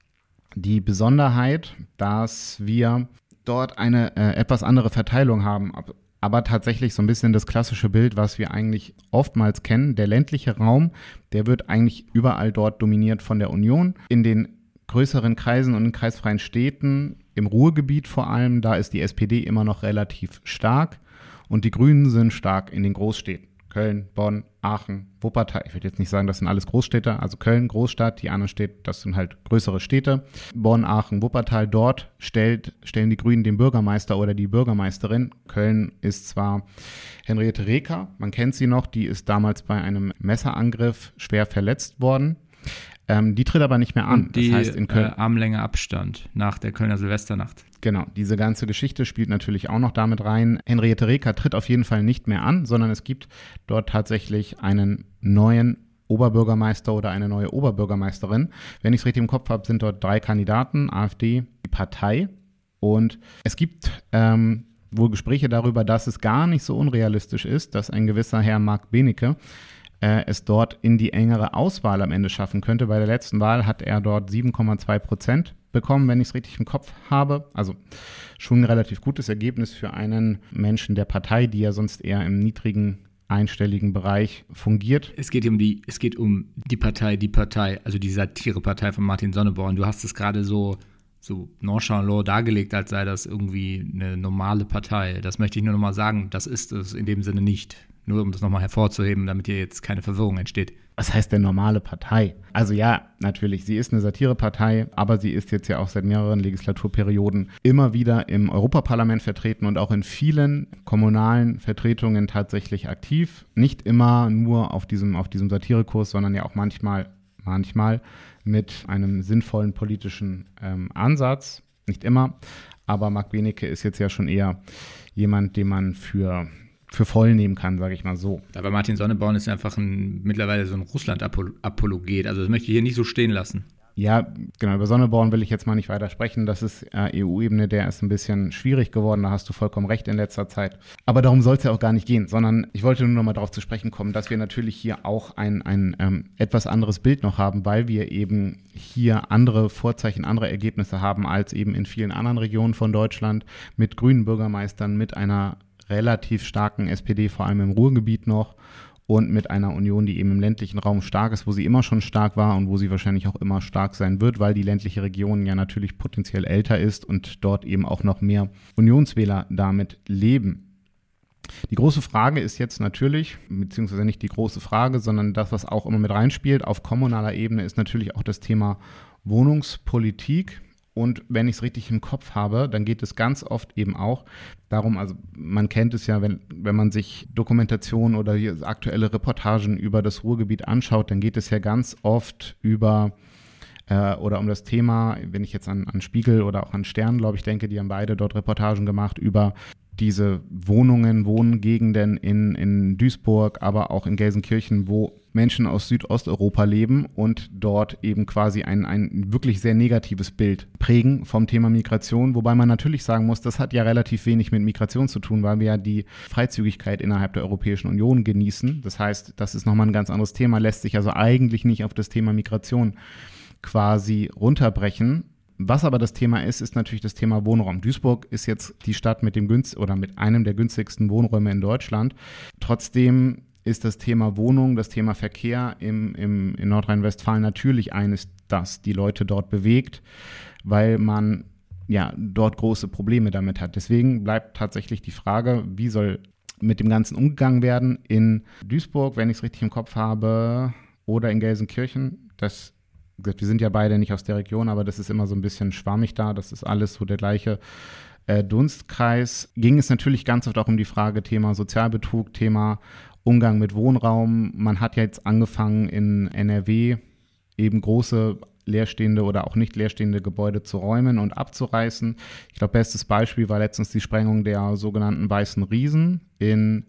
die Besonderheit, dass wir dort eine äh, etwas andere Verteilung haben, aber tatsächlich so ein bisschen das klassische Bild, was wir eigentlich oftmals kennen. Der ländliche Raum, der wird eigentlich überall dort dominiert von der Union. In den größeren Kreisen und in kreisfreien Städten, im Ruhrgebiet vor allem, da ist die S P D immer noch relativ stark und die Grünen sind stark in den Großstädten. Köln, Bonn, Aachen, Wuppertal. Ich würde jetzt nicht sagen, das sind alles Großstädte. Also Köln, Großstadt, die anderen Städte, das sind halt größere Städte. Bonn, Aachen, Wuppertal, dort stellt, stellen die Grünen den Bürgermeister oder die Bürgermeisterin. Köln ist zwar Henriette Reker, man kennt sie noch, die ist damals bei einem Messerangriff schwer verletzt worden. Ähm, die tritt aber nicht mehr an. Und die das heißt in Köln, äh, Armlänge Abstand nach der Kölner Silvesternacht. Genau, diese ganze Geschichte spielt natürlich auch noch damit rein. Henriette Reker tritt auf jeden Fall nicht mehr an, sondern es gibt dort tatsächlich einen neuen Oberbürgermeister oder eine neue Oberbürgermeisterin. Wenn ich es richtig im Kopf habe, sind dort drei Kandidaten, AfD, die Partei. Und es gibt ähm, wohl Gespräche darüber, dass es gar nicht so unrealistisch ist, dass ein gewisser Herr Marc Benecke äh, es dort in die engere Auswahl am Ende schaffen könnte. Bei der letzten Wahl hat er dort sieben Komma zwei Prozent bekommen, wenn ich es richtig im Kopf habe. Also schon ein relativ gutes Ergebnis für einen Menschen der Partei, die ja sonst eher im niedrigen einstelligen Bereich fungiert. Es geht um die, es geht um die Partei, die Partei, also die Satirepartei von Martin Sonneborn. Du hast es gerade so, so nonchalant dargelegt, als sei das irgendwie eine normale Partei. Das möchte ich nur nochmal sagen, das ist es in dem Sinne nicht. Nur um das nochmal hervorzuheben, damit hier jetzt keine Verwirrung entsteht. Was heißt denn normale Partei? Also ja, natürlich, sie ist eine Satirepartei, aber sie ist jetzt ja auch seit mehreren Legislaturperioden immer wieder im Europaparlament vertreten und auch in vielen kommunalen Vertretungen tatsächlich aktiv. Nicht immer nur auf diesem, auf diesem Satirekurs, sondern ja auch manchmal, manchmal mit einem sinnvollen politischen ähm, Ansatz. Nicht immer, aber Marc Benecke ist jetzt ja schon eher jemand, den man für für voll nehmen kann, sage ich mal so. Aber Martin Sonneborn ist einfach ein, mittlerweile so ein Russland-Apologet. Also das möchte ich hier nicht so stehen lassen. Ja, genau, über Sonneborn will ich jetzt mal nicht weiter sprechen. Das ist äh, E U-Ebene, der ist ein bisschen schwierig geworden. Da hast du vollkommen recht in letzter Zeit. Aber darum soll es ja auch gar nicht gehen, sondern ich wollte nur noch mal darauf zu sprechen kommen, dass wir natürlich hier auch ein, ein ähm, etwas anderes Bild noch haben, weil wir eben hier andere Vorzeichen, andere Ergebnisse haben als eben in vielen anderen Regionen von Deutschland mit grünen Bürgermeistern, mit einer relativ starken S P D, vor allem im Ruhrgebiet noch und mit einer Union, die eben im ländlichen Raum stark ist, wo sie immer schon stark war und wo sie wahrscheinlich auch immer stark sein wird, weil die ländliche Region ja natürlich potenziell älter ist und dort eben auch noch mehr Unionswähler damit leben. Die große Frage ist jetzt natürlich, beziehungsweise nicht die große Frage, sondern das, was auch immer mit reinspielt, auf kommunaler Ebene ist natürlich auch das Thema Wohnungspolitik. Und wenn ich es richtig im Kopf habe, dann geht es ganz oft eben auch darum, also man kennt es ja, wenn, wenn man sich Dokumentationen oder hier aktuelle Reportagen über das Ruhrgebiet anschaut, dann geht es ja ganz oft über äh, oder um das Thema, wenn ich jetzt an, an Spiegel oder auch an Stern, glaube ich, denke, die haben beide dort Reportagen gemacht über diese Wohnungen, Wohngegenden in, in Duisburg, aber auch in Gelsenkirchen, wo Menschen aus Südosteuropa leben und dort eben quasi ein, ein wirklich sehr negatives Bild prägen vom Thema Migration, wobei man natürlich sagen muss, das hat ja relativ wenig mit Migration zu tun, weil wir ja die Freizügigkeit innerhalb der Europäischen Union genießen. Das heißt, das ist nochmal ein ganz anderes Thema, lässt sich also eigentlich nicht auf das Thema Migration quasi runterbrechen. Was aber das Thema ist, ist natürlich das Thema Wohnraum. Duisburg ist jetzt die Stadt mit dem günst oder mit einem der günstigsten Wohnräume in Deutschland. Trotzdem ist das Thema Wohnung, das Thema Verkehr im, im, in Nordrhein-Westfalen natürlich eines, das die Leute dort bewegt, weil man ja dort große Probleme damit hat. Deswegen bleibt tatsächlich die Frage, wie soll mit dem Ganzen umgegangen werden in Duisburg, wenn ich es richtig im Kopf habe, oder in Gelsenkirchen. Das Wir sind ja beide nicht aus der Region, aber das ist immer so ein bisschen schwammig da. Das ist alles so der gleiche äh, Dunstkreis. Ging es natürlich ganz oft auch um die Frage Thema Sozialbetrug, Thema Umgang mit Wohnraum. Man hat ja jetzt angefangen in N R W eben große leerstehende oder auch nicht leerstehende Gebäude zu räumen und abzureißen. Ich glaube, bestes Beispiel war letztens die Sprengung der sogenannten Weißen Riesen in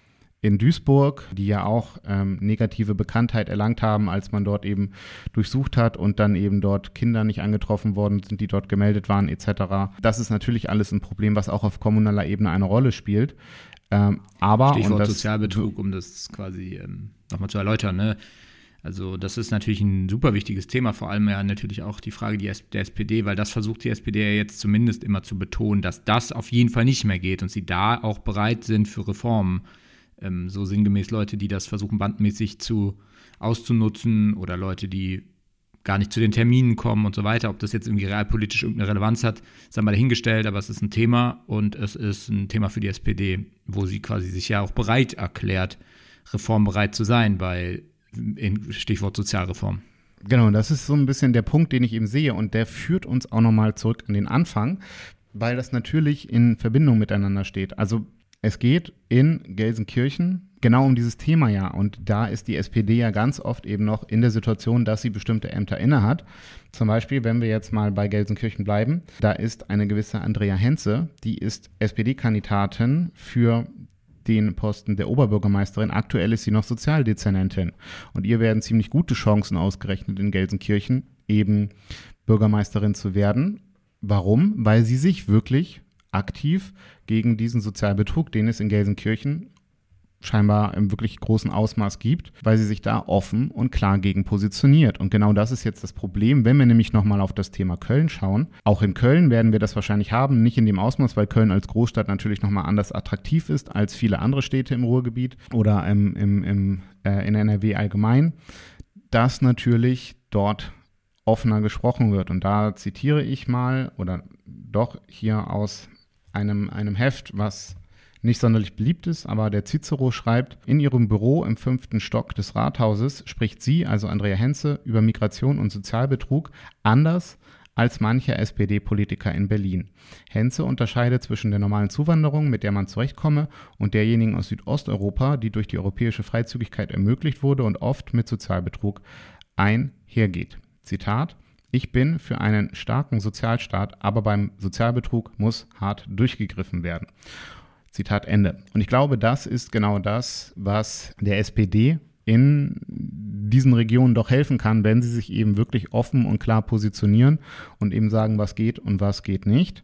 in Duisburg, die ja auch ähm, negative Bekanntheit erlangt haben, als man dort eben durchsucht hat und dann eben dort Kinder nicht angetroffen worden sind, die dort gemeldet waren et cetera. Das ist natürlich alles ein Problem, was auch auf kommunaler Ebene eine Rolle spielt. Ähm, aber Stichwort und das, Sozialbetrug, um das quasi ähm, nochmal zu erläutern, ne? Also das ist natürlich ein super wichtiges Thema, vor allem ja natürlich auch die Frage der S P D, weil das versucht die S P D ja jetzt zumindest immer zu betonen, dass das auf jeden Fall nicht mehr geht und sie da auch bereit sind für Reformen. Ähm, so sinngemäß Leute, die das versuchen bandmäßig zu auszunutzen oder Leute, die gar nicht zu den Terminen kommen und so weiter. Ob das jetzt irgendwie realpolitisch irgendeine Relevanz hat, ist einmal dahingestellt, aber es ist ein Thema und es ist ein Thema für die S P D, wo sie quasi sich ja auch bereit erklärt, reformbereit zu sein bei in Stichwort Sozialreform. Genau, das ist so ein bisschen der Punkt, den ich eben sehe und der führt uns auch nochmal zurück an den Anfang, weil das natürlich in Verbindung miteinander steht. Also es geht in Gelsenkirchen genau um dieses Thema ja und da ist die S P D ja ganz oft eben noch in der Situation, dass sie bestimmte Ämter innehat. Zum Beispiel, wenn wir jetzt mal bei Gelsenkirchen bleiben, da ist eine gewisse Andrea Henze, die ist S P D-Kandidatin für den Posten der Oberbürgermeisterin. Aktuell ist sie noch Sozialdezernentin und ihr werden ziemlich gute Chancen ausgerechnet in Gelsenkirchen, eben Bürgermeisterin zu werden. Warum? Weil sie sich wirklich aktiv gegen diesen Sozialbetrug, den es in Gelsenkirchen scheinbar im wirklich großen Ausmaß gibt, weil sie sich da offen und klar gegen positioniert. Und genau das ist jetzt das Problem, wenn wir nämlich nochmal auf das Thema Köln schauen. Auch in Köln werden wir das wahrscheinlich haben, nicht in dem Ausmaß, weil Köln als Großstadt natürlich nochmal anders attraktiv ist als viele andere Städte im Ruhrgebiet oder im, im, im, äh, in N R W allgemein, dass natürlich dort offener gesprochen wird. Und da zitiere ich mal oder doch hier aus einem, einem Heft, was nicht sonderlich beliebt ist, aber der Cicero schreibt, in ihrem Büro im fünften Stock des Rathauses spricht sie, also Andrea Henze, über Migration und Sozialbetrug anders als mancher S P D-Politiker in Berlin. Henze unterscheidet zwischen der normalen Zuwanderung, mit der man zurechtkomme, und derjenigen aus Südosteuropa, die durch die europäische Freizügigkeit ermöglicht wurde und oft mit Sozialbetrug einhergeht. Zitat: Ich bin für einen starken Sozialstaat, aber beim Sozialbetrug muss hart durchgegriffen werden. Zitat Ende. Und ich glaube, das ist genau das, was der S P D in diesen Regionen doch helfen kann, wenn sie sich eben wirklich offen und klar positionieren und eben sagen, was geht und was geht nicht.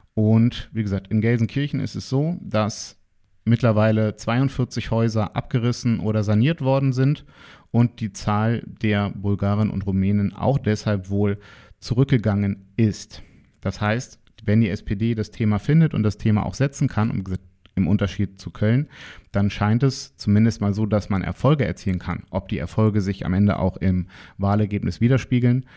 Und wie gesagt, in Gelsenkirchen ist es so, dass mittlerweile zweiundvierzig Häuser abgerissen oder saniert worden sind und die Zahl der Bulgaren und Rumänen auch deshalb wohl zurückgegangen ist. Das heißt, wenn die S P D das Thema findet und das Thema auch setzen kann, um im Unterschied zu Köln, dann scheint es zumindest mal so, dass man Erfolge erzielen kann. Ob die Erfolge sich am Ende auch im Wahlergebnis widerspiegeln,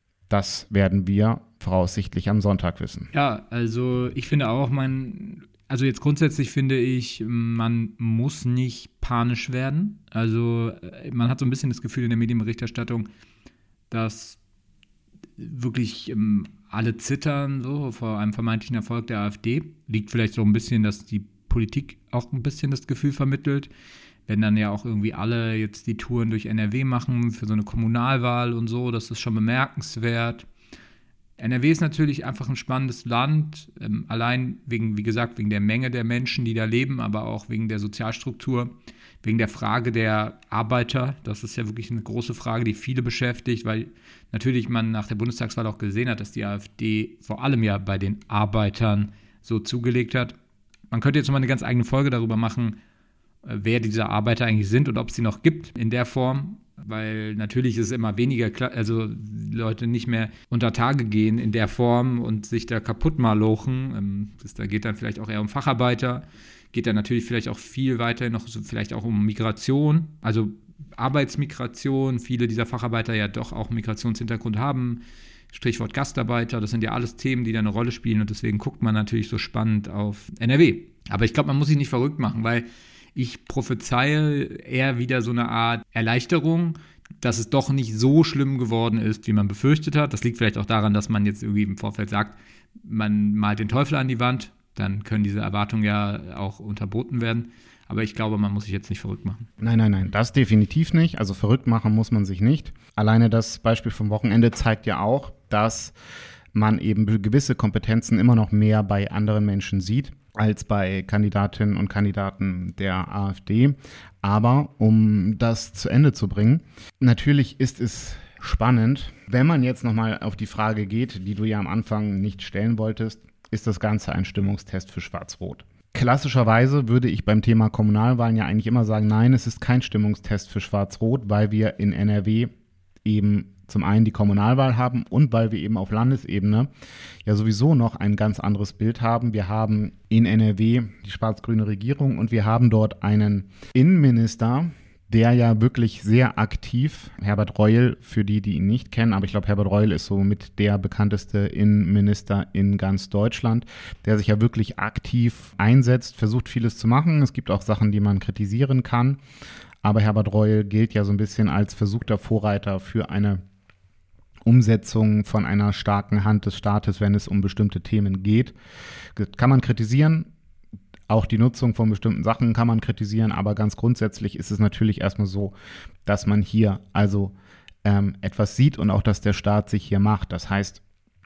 das werden wir voraussichtlich am Sonntag wissen. Ja, also ich finde auch, man, also jetzt grundsätzlich finde ich, man muss nicht panisch werden. Also man hat so ein bisschen das Gefühl in der Medienberichterstattung, dass wirklich alle zittern so vor einem vermeintlichen Erfolg der AfD. Liegt vielleicht so ein bisschen, dass die Politik auch ein bisschen das Gefühl vermittelt, wenn dann ja auch irgendwie alle jetzt die Touren durch N R W machen für so eine Kommunalwahl und so, das ist schon bemerkenswert. N R W ist natürlich einfach ein spannendes Land, ähm, allein wegen, wie gesagt, wegen der Menge der Menschen, die da leben, aber auch wegen der Sozialstruktur, wegen der Frage der Arbeiter. Das ist ja wirklich eine große Frage, die viele beschäftigt, weil natürlich man nach der Bundestagswahl auch gesehen hat, dass die AfD vor allem ja bei den Arbeitern so zugelegt hat. Man könnte jetzt mal eine ganz eigene Folge darüber machen, wer diese Arbeiter eigentlich sind und ob es sie noch gibt in der Form, weil natürlich ist es immer weniger, also Leute nicht mehr unter Tage gehen in der Form und sich da kaputt malochen. Das, da geht dann vielleicht auch eher um Facharbeiter, geht dann natürlich vielleicht auch viel weiter noch, so vielleicht auch um Migration, also Arbeitsmigration, viele dieser Facharbeiter ja doch auch Migrationshintergrund haben, Stichwort Gastarbeiter, das sind ja alles Themen, die da eine Rolle spielen und deswegen guckt man natürlich so spannend auf N R W. Aber ich glaube, man muss sich nicht verrückt machen, weil ich prophezeie eher wieder so eine Art Erleichterung, dass es doch nicht so schlimm geworden ist, wie man befürchtet hat. Das liegt vielleicht auch daran, dass man jetzt irgendwie im Vorfeld sagt, man malt den Teufel an die Wand, dann können diese Erwartungen ja auch unterboten werden. Aber ich glaube, man muss sich jetzt nicht verrückt machen. Nein, nein, nein, das definitiv nicht. Also verrückt machen muss man sich nicht. Alleine das Beispiel vom Wochenende zeigt ja auch, dass man eben gewisse Kompetenzen immer noch mehr bei anderen Menschen sieht als bei Kandidatinnen und Kandidaten der AfD. Aber um das zu Ende zu bringen, natürlich ist es spannend, wenn man jetzt nochmal auf die Frage geht, die du ja am Anfang nicht stellen wolltest, ist das Ganze ein Stimmungstest für Schwarz-Rot? Klassischerweise würde ich beim Thema Kommunalwahlen ja eigentlich immer sagen, nein, es ist kein Stimmungstest für Schwarz-Rot, weil wir in N R W eben zum einen die Kommunalwahl haben und weil wir eben auf Landesebene ja sowieso noch ein ganz anderes Bild haben. Wir haben in N R W die schwarz-grüne Regierung und wir haben dort einen Innenminister, der ja wirklich sehr aktiv, Herbert Reul, für die, die ihn nicht kennen, aber ich glaube, Herbert Reul ist so mit der bekannteste Innenminister in ganz Deutschland, der sich ja wirklich aktiv einsetzt, versucht vieles zu machen. Es gibt auch Sachen, die man kritisieren kann, aber Herbert Reul gilt ja so ein bisschen als versuchter Vorreiter für eine Umsetzung von einer starken Hand des Staates, wenn es um bestimmte Themen geht. Das kann man kritisieren. Auch die Nutzung von bestimmten Sachen kann man kritisieren, aber ganz grundsätzlich ist es natürlich erstmal so, dass man hier also ähm, etwas sieht und auch, dass der Staat sich hier macht. Das heißt,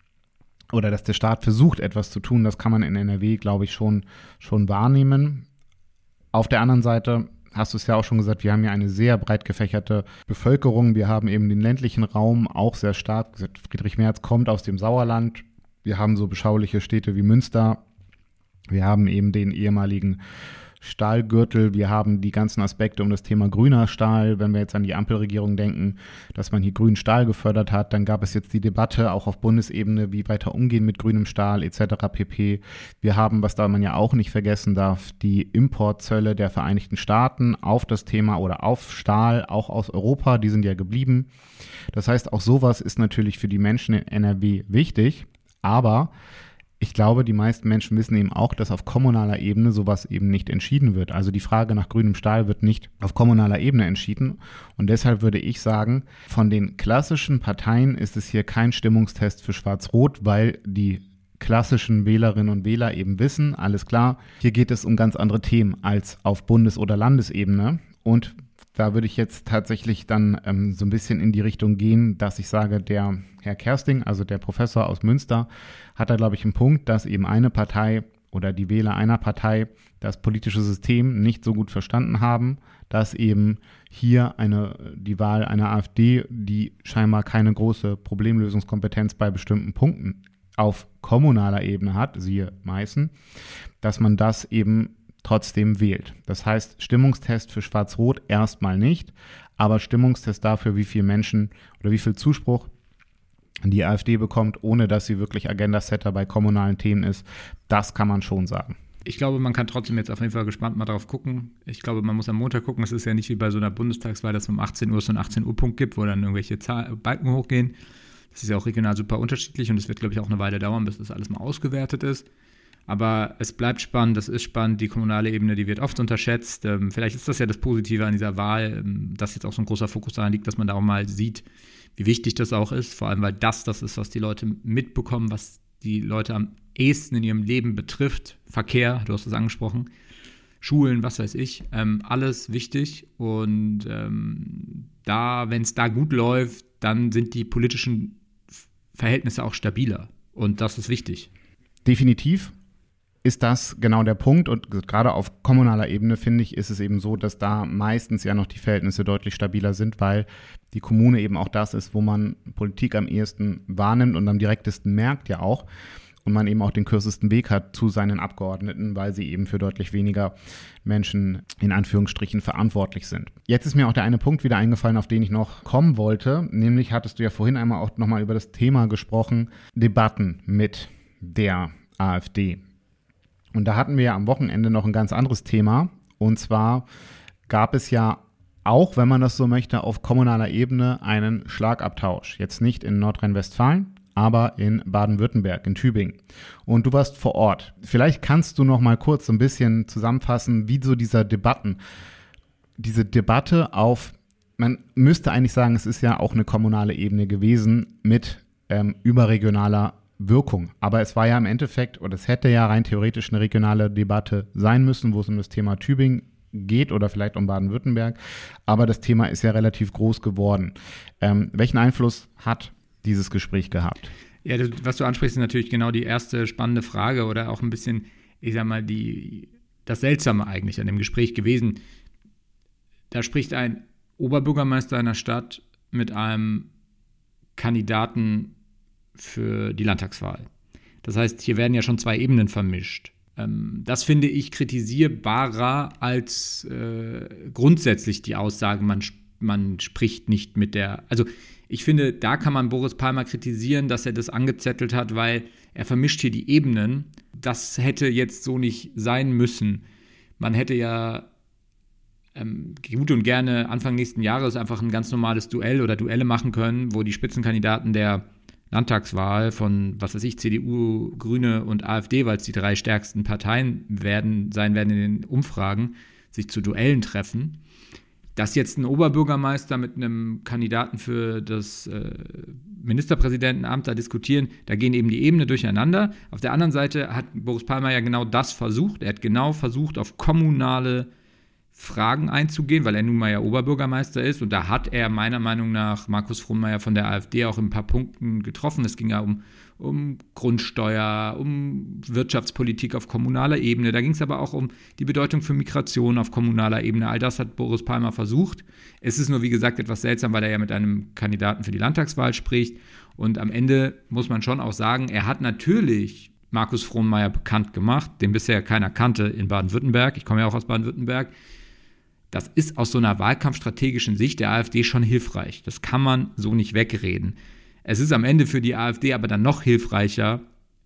oder dass der Staat versucht, etwas zu tun, das kann man in N R W, glaube ich, schon, schon wahrnehmen. Auf der anderen Seite hast du es ja auch schon gesagt, wir haben ja eine sehr breit gefächerte Bevölkerung. Wir haben eben den ländlichen Raum auch sehr stark. Friedrich Merz kommt aus dem Sauerland. Wir haben so beschauliche Städte wie Münster. Wir haben eben den ehemaligen Stahlgürtel. Wir haben die ganzen Aspekte um das Thema grüner Stahl. Wenn wir jetzt an die Ampelregierung denken, dass man hier grünen Stahl gefördert hat, dann gab es jetzt die Debatte auch auf Bundesebene, wie weiter umgehen mit grünem Stahl et cetera pp. Wir haben, was da man ja auch nicht vergessen darf, die Importzölle der Vereinigten Staaten auf das Thema oder auf Stahl, auch aus Europa, die sind ja geblieben. Das heißt, auch sowas ist natürlich für die Menschen in N R W wichtig, aber ich glaube, die meisten Menschen wissen eben auch, dass auf kommunaler Ebene sowas eben nicht entschieden wird. Also die Frage nach grünem Stahl wird nicht auf kommunaler Ebene entschieden. Und deshalb würde ich sagen, von den klassischen Parteien ist es hier kein Stimmungstest für Schwarz-Rot, weil die klassischen Wählerinnen und Wähler eben wissen, alles klar, hier geht es um ganz andere Themen als auf Bundes- oder Landesebene. Und da würde ich jetzt tatsächlich dann ähm, so ein bisschen in die Richtung gehen, dass ich sage, der Herr Kersting, also der Professor aus Münster, hat da, glaube ich, einen Punkt, dass eben eine Partei oder die Wähler einer Partei das politische System nicht so gut verstanden haben, dass eben hier eine, die Wahl einer AfD, die scheinbar keine große Problemlösungskompetenz bei bestimmten Punkten auf kommunaler Ebene hat, siehe Meißen, dass man das eben trotzdem wählt. Das heißt, Stimmungstest für Schwarz-Rot erstmal nicht, aber Stimmungstest dafür, wie viele Menschen oder wie viel Zuspruch die AfD bekommt, ohne dass sie wirklich Agenda-Setter bei kommunalen Themen ist, das kann man schon sagen. Ich glaube, man kann trotzdem jetzt auf jeden Fall gespannt mal drauf gucken. Ich glaube, man muss am Montag gucken. Es ist ja nicht wie bei so einer Bundestagswahl, dass es um achtzehn Uhr so einen achtzehn Uhr Punkt gibt, wo dann irgendwelche Zahl- Balken hochgehen. Das ist ja auch regional super unterschiedlich und es wird, glaube ich, auch eine Weile dauern, bis das alles mal ausgewertet ist. Aber es bleibt spannend, das ist spannend, die kommunale Ebene, die wird oft unterschätzt. Ähm, vielleicht ist das ja das Positive an dieser Wahl, ähm, dass jetzt auch so ein großer Fokus daran liegt, dass man da auch mal sieht, wie wichtig das auch ist, vor allem weil das das ist, was die Leute mitbekommen, was die Leute am ehesten in ihrem Leben betrifft. Verkehr, du hast es angesprochen, Schulen, was weiß ich, ähm, alles wichtig. Und ähm, da, wenn es da gut läuft, dann sind die politischen Verhältnisse auch stabiler. Und das ist wichtig. Definitiv ist das genau der Punkt. Und gerade auf kommunaler Ebene, finde ich, ist es eben so, dass da meistens ja noch die Verhältnisse deutlich stabiler sind, weil die Kommune eben auch das ist, wo man Politik am ehesten wahrnimmt und am direktesten merkt ja auch. Und man eben auch den kürzesten Weg hat zu seinen Abgeordneten, weil sie eben für deutlich weniger Menschen in Anführungsstrichen verantwortlich sind. Jetzt ist mir auch der eine Punkt wieder eingefallen, auf den ich noch kommen wollte. Nämlich hattest du ja vorhin einmal auch nochmal über das Thema gesprochen, Debatten mit der AfD. Und da hatten wir ja am Wochenende noch ein ganz anderes Thema. Und zwar gab es ja auch, wenn man das so möchte, auf kommunaler Ebene einen Schlagabtausch. Jetzt nicht in Nordrhein-Westfalen, aber in Baden-Württemberg, in Tübingen. Und du warst vor Ort. Vielleicht kannst du noch mal kurz so ein bisschen zusammenfassen, wie so dieser Debatten, diese Debatte auf, man müsste eigentlich sagen, es ist ja auch eine kommunale Ebene gewesen mit ähm, überregionaler Wirkung. Aber es war ja im Endeffekt, oder es hätte ja rein theoretisch eine regionale Debatte sein müssen, wo es um das Thema Tübingen geht oder vielleicht um Baden-Württemberg. Aber das Thema ist ja relativ groß geworden. Ähm, welchen Einfluss hat dieses Gespräch gehabt? Ja, das, was du ansprichst, ist natürlich genau die erste spannende Frage oder auch ein bisschen, ich sag mal, die, das Seltsame eigentlich an dem Gespräch gewesen. Da spricht ein Oberbürgermeister einer Stadt mit einem Kandidaten für die Landtagswahl. Das heißt, hier werden ja schon zwei Ebenen vermischt. Ähm, das finde ich kritisierbarer als äh, grundsätzlich die Aussage, man, man spricht nicht mit der, also ich finde, da kann man Boris Palmer kritisieren, dass er das angezettelt hat, weil er vermischt hier die Ebenen. Das hätte jetzt so nicht sein müssen. Man hätte ja ähm, gut und gerne Anfang nächsten Jahres einfach ein ganz normales Duell oder Duelle machen können, wo die Spitzenkandidaten der Landtagswahl von, was weiß ich, C D U, Grüne und AfD, weil es die drei stärksten Parteien werden, sein werden in den Umfragen, sich zu Duellen treffen. Dass jetzt ein Oberbürgermeister mit einem Kandidaten für das äh, Ministerpräsidentenamt da diskutieren, da gehen eben die Ebenen durcheinander. Auf der anderen Seite hat Boris Palmer ja genau das versucht. Er hat genau versucht, auf kommunale Fragen einzugehen, weil er nun mal ja Oberbürgermeister ist. Und da hat er meiner Meinung nach Markus Frohnmayer von der AfD auch in ein paar Punkten getroffen. Es ging ja um, um Grundsteuer, um Wirtschaftspolitik auf kommunaler Ebene. Da ging es aber auch um die Bedeutung für Migration auf kommunaler Ebene. All das hat Boris Palmer versucht. Es ist nur, wie gesagt, etwas seltsam, weil er ja mit einem Kandidaten für die Landtagswahl spricht. Und am Ende muss man schon auch sagen, er hat natürlich Markus Frohnmayer bekannt gemacht, den bisher keiner kannte in Baden-Württemberg. Ich komme ja auch aus Baden-Württemberg. Das ist aus so einer wahlkampfstrategischen Sicht der AfD schon hilfreich. Das kann man so nicht wegreden. Es ist am Ende für die AfD aber dann noch hilfreicher,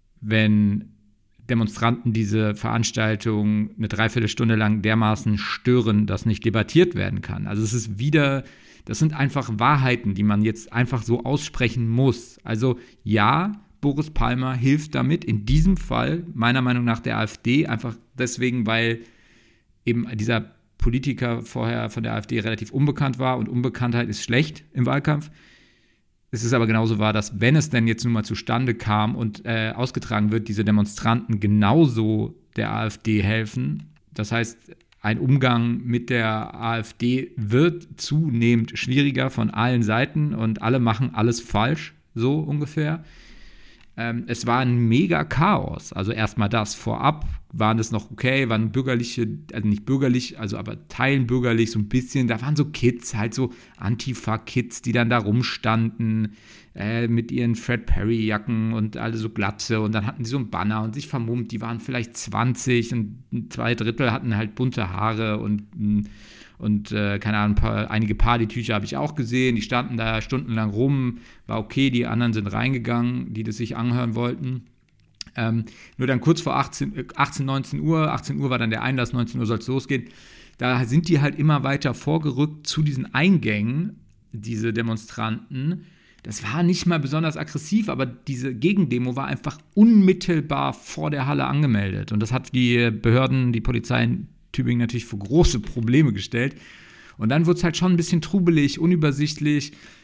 wenn Demonstranten diese Veranstaltung eine Dreiviertelstunde lang dermaßen stören, dass nicht debattiert werden kann. Also es ist wieder, das sind einfach Wahrheiten, die man jetzt einfach so aussprechen muss. Also ja, Boris Palmer hilft damit, in diesem Fall meiner Meinung nach der AfD, einfach deswegen, weil eben dieser Politiker vorher von der AfD relativ unbekannt war und Unbekanntheit ist schlecht im Wahlkampf. Es ist aber genauso wahr, dass wenn es denn jetzt nun mal zustande kam und äh, ausgetragen wird, diese Demonstranten genauso der AfD helfen. Das heißt, ein Umgang mit der AfD wird zunehmend schwieriger von allen Seiten und alle machen alles falsch, so ungefähr. Ähm, es war ein mega Chaos. Also erstmal das. Vorab waren es noch okay, waren bürgerliche, also nicht bürgerlich, also aber teilen bürgerlich so ein bisschen. Da waren so Kids, halt so Antifa-Kids, die dann da rumstanden äh, mit ihren Fred Perry-Jacken und alle so Glatze. Und dann hatten sie so ein Banner und sich vermummt. Die waren vielleicht zwanzig und zwei Drittel hatten halt bunte Haare und Und, äh, keine Ahnung, ein paar, einige Partytücher habe ich auch gesehen, die standen da stundenlang rum, war okay, die anderen sind reingegangen, die das sich anhören wollten. Ähm, nur dann kurz vor achtzehn, neunzehn Uhr, achtzehn Uhr war dann der Einlass, neunzehn Uhr soll es losgehen, da sind die halt immer weiter vorgerückt zu diesen Eingängen, diese Demonstranten. Das war nicht mal besonders aggressiv, aber diese Gegendemo war einfach unmittelbar vor der Halle angemeldet. Und das hat die Behörden, die Polizei in Tübingen natürlich vor große Probleme gestellt. Und dann wurde es halt schon ein bisschen trubelig, unübersichtlich.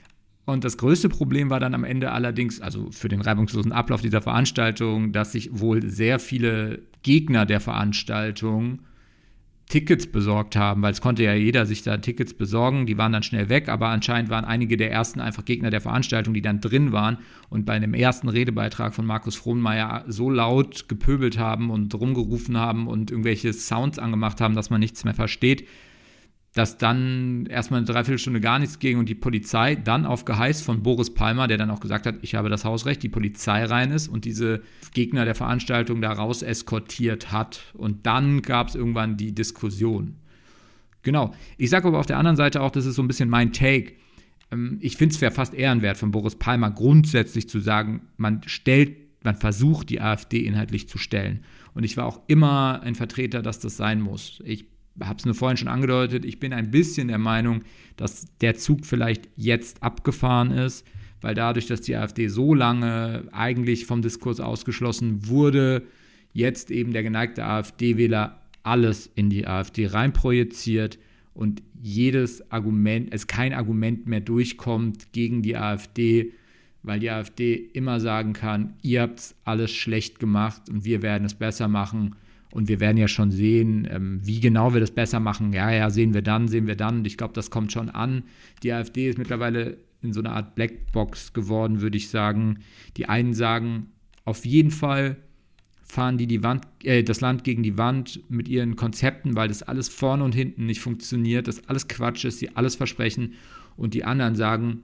Und das größte Problem war dann am Ende allerdings, also für den reibungslosen Ablauf dieser Veranstaltung, dass sich wohl sehr viele Gegner der Veranstaltung Tickets besorgt haben, weil es konnte ja jeder sich da Tickets besorgen, die waren dann schnell weg, aber anscheinend waren einige der ersten einfach Gegner der Veranstaltung, die dann drin waren und bei einem ersten Redebeitrag von Markus Frohnmayer so laut gepöbelt haben und rumgerufen haben und irgendwelche Sounds angemacht haben, dass man nichts mehr versteht, dass dann erstmal eine Dreiviertelstunde gar nichts ging und die Polizei dann auf Geheiß von Boris Palmer, der dann auch gesagt hat, ich habe das Hausrecht, die Polizei rein ist und diese Gegner der Veranstaltung da raus eskortiert hat. Und dann gab es irgendwann die Diskussion. Genau. Ich sage aber auf der anderen Seite auch, das ist so ein bisschen mein Take. Ich finde es wäre fast ehrenwert von Boris Palmer grundsätzlich zu sagen, man stellt, man versucht die AfD inhaltlich zu stellen. Und ich war auch immer ein Vertreter, dass das sein muss. Ich habe es nur vorhin schon angedeutet, ich bin ein bisschen der Meinung, dass der Zug vielleicht jetzt abgefahren ist, weil dadurch, dass die AfD so lange eigentlich vom Diskurs ausgeschlossen wurde, jetzt eben der geneigte AfD-Wähler alles in die AfD reinprojiziert und jedes Argument, es kein Argument mehr durchkommt gegen die AfD, weil die AfD immer sagen kann, ihr habt alles schlecht gemacht und wir werden es besser machen. Und wir werden ja schon sehen, ähm, wie genau wir das besser machen. Ja, ja, sehen wir dann, sehen wir dann. Und ich glaube, das kommt schon an. Die AfD ist mittlerweile in so einer Art Blackbox geworden, würde ich sagen. Die einen sagen, auf jeden Fall fahren die, die Wand, äh, das Land gegen die Wand mit ihren Konzepten, weil das alles vorne und hinten nicht funktioniert, das alles Quatsch ist, sie alles versprechen. Und die anderen sagen,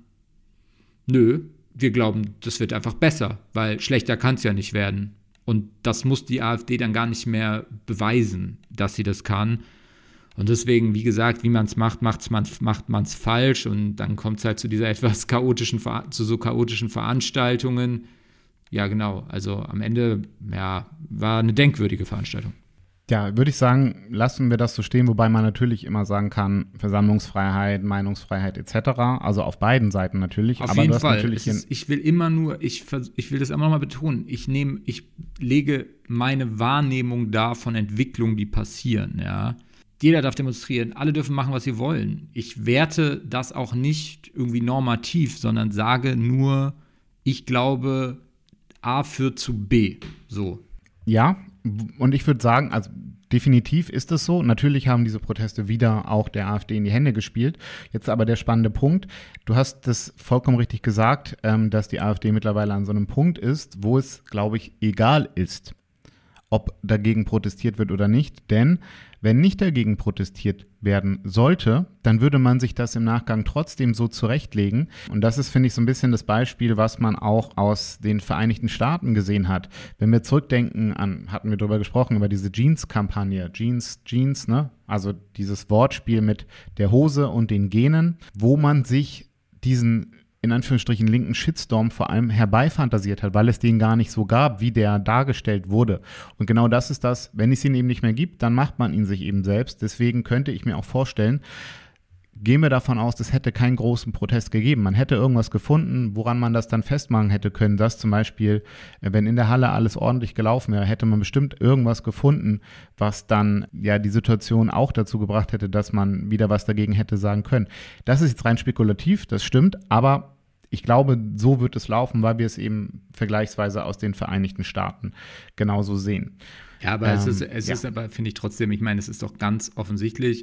nö, wir glauben, das wird einfach besser, weil schlechter kann es ja nicht werden. Und das muss die AfD dann gar nicht mehr beweisen, dass sie das kann. Und deswegen, wie gesagt, wie man es macht, macht's man, macht man es falsch. Und dann kommt es halt zu dieser etwas chaotischen, zu so chaotischen Veranstaltungen. Ja, genau. Also am Ende, ja, war eine denkwürdige Veranstaltung. Ja, würde ich sagen, lassen wir das so stehen, wobei man natürlich immer sagen kann, Versammlungsfreiheit, Meinungsfreiheit et cetera. Also auf beiden Seiten natürlich. Auf aber jeden du hast Fall. Natürlich ist, ich will immer nur, ich, ich will das immer noch mal betonen, ich nehme, ich lege meine Wahrnehmung dar von Entwicklungen, die passieren, ja. Jeder darf demonstrieren, alle dürfen machen, was sie wollen. Ich werte das auch nicht irgendwie normativ, sondern sage nur, ich glaube, A führt zu B, so. Ja, und ich würde sagen, also definitiv ist es so. Natürlich haben diese Proteste wieder auch der AfD in die Hände gespielt. Jetzt aber der spannende Punkt. Du hast das vollkommen richtig gesagt, ähm, dass die AfD mittlerweile an so einem Punkt ist, wo es, glaube ich, egal ist, ob dagegen protestiert wird oder nicht. Denn wenn nicht dagegen protestiert werden sollte, dann würde man sich das im Nachgang trotzdem so zurechtlegen. Und das ist, finde ich, so ein bisschen das Beispiel, was man auch aus den Vereinigten Staaten gesehen hat. Wenn wir zurückdenken an, hatten wir darüber gesprochen, über diese Jeans-Kampagne. Jeans, Jeans, ne? Also dieses Wortspiel mit der Hose und den Genen, wo man sich diesen in Anführungsstrichen linken Shitstorm vor allem herbeifantasiert hat, weil es den gar nicht so gab, wie der dargestellt wurde. Und genau das ist das, wenn es ihn eben nicht mehr gibt, dann macht man ihn sich eben selbst. Deswegen könnte ich mir auch vorstellen, gehen wir davon aus, es hätte keinen großen Protest gegeben. Man hätte irgendwas gefunden, woran man das dann festmachen hätte können, dass zum Beispiel, wenn in der Halle alles ordentlich gelaufen wäre, hätte man bestimmt irgendwas gefunden, was dann ja die Situation auch dazu gebracht hätte, dass man wieder was dagegen hätte sagen können. Das ist jetzt rein spekulativ, das stimmt, aber ich glaube, so wird es laufen, weil wir es eben vergleichsweise aus den Vereinigten Staaten genauso sehen. Ja, aber ähm, es ist, es ja. ist aber, finde ich trotzdem, ich meine, es ist doch ganz offensichtlich,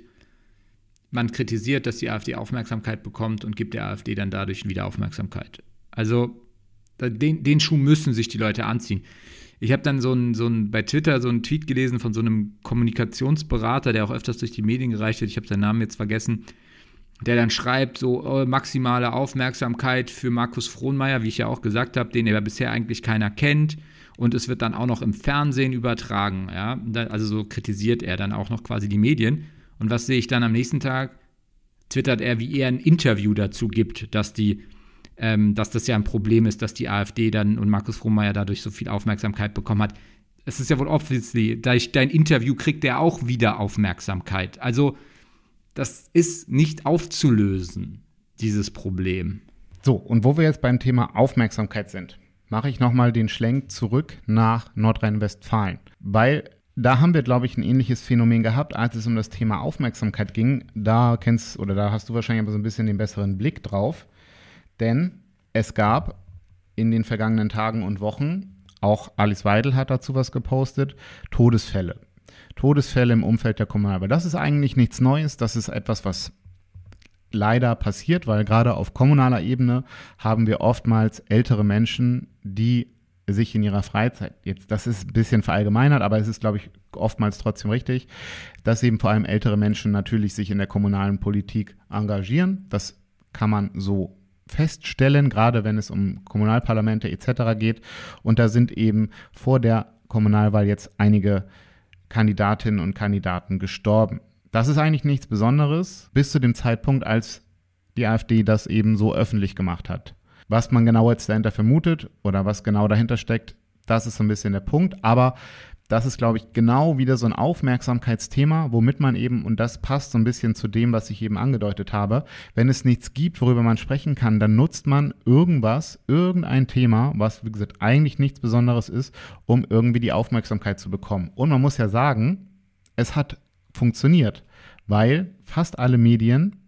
man kritisiert, dass die AfD Aufmerksamkeit bekommt und gibt der AfD dann dadurch wieder Aufmerksamkeit. Also den, den Schuh müssen sich die Leute anziehen. Ich habe dann so ein, so ein, bei Twitter so einen Tweet gelesen von so einem Kommunikationsberater, der auch öfters durch die Medien gereicht wird, ich habe seinen Namen jetzt vergessen, der dann schreibt, so oh, maximale Aufmerksamkeit für Markus Frohnmayer, wie ich ja auch gesagt habe, den ja bisher eigentlich keiner kennt. Und es wird dann auch noch im Fernsehen übertragen. Ja? Also so kritisiert er dann auch noch quasi die Medien. Und was sehe ich dann am nächsten Tag? Twittert er, wie er ein Interview dazu gibt, dass die, ähm, dass das ja ein Problem ist, dass die AfD dann und Markus Frohnmayer dadurch so viel Aufmerksamkeit bekommen hat. Es ist ja wohl obviously, durch dein Interview kriegt er auch wieder Aufmerksamkeit. Also das ist nicht aufzulösen, dieses Problem. So, und wo wir jetzt beim Thema Aufmerksamkeit sind, mache ich nochmal den Schlenk zurück nach Nordrhein-Westfalen. Weil da haben wir, glaube ich, ein ähnliches Phänomen gehabt, als es um das Thema Aufmerksamkeit ging. Da kennst oder da hast du wahrscheinlich aber so ein bisschen den besseren Blick drauf. Denn es gab in den vergangenen Tagen und Wochen, auch Alice Weidel hat dazu was gepostet, Todesfälle. Todesfälle im Umfeld der Kommunalwahl. Das ist eigentlich nichts Neues, das ist etwas, was leider passiert, weil gerade auf kommunaler Ebene haben wir oftmals ältere Menschen, die sich in ihrer Freizeit, jetzt das ist ein bisschen verallgemeinert, aber es ist, glaube ich, oftmals trotzdem richtig, dass eben vor allem ältere Menschen natürlich sich in der kommunalen Politik engagieren. Das kann man so feststellen, gerade wenn es um Kommunalparlamente et cetera geht. Und da sind eben vor der Kommunalwahl jetzt einige Kandidatinnen und Kandidaten gestorben. Das ist eigentlich nichts Besonderes, bis zu dem Zeitpunkt, als die AfD das eben so öffentlich gemacht hat. Was man genau jetzt dahinter vermutet oder was genau dahinter steckt, das ist so ein bisschen der Punkt. Aber das ist, glaube ich, genau wieder so ein Aufmerksamkeitsthema, womit man eben, und das passt so ein bisschen zu dem, was ich eben angedeutet habe, wenn es nichts gibt, worüber man sprechen kann, dann nutzt man irgendwas, irgendein Thema, was, wie gesagt, eigentlich nichts Besonderes ist, um irgendwie die Aufmerksamkeit zu bekommen. Und man muss ja sagen, es hat funktioniert, weil fast alle Medien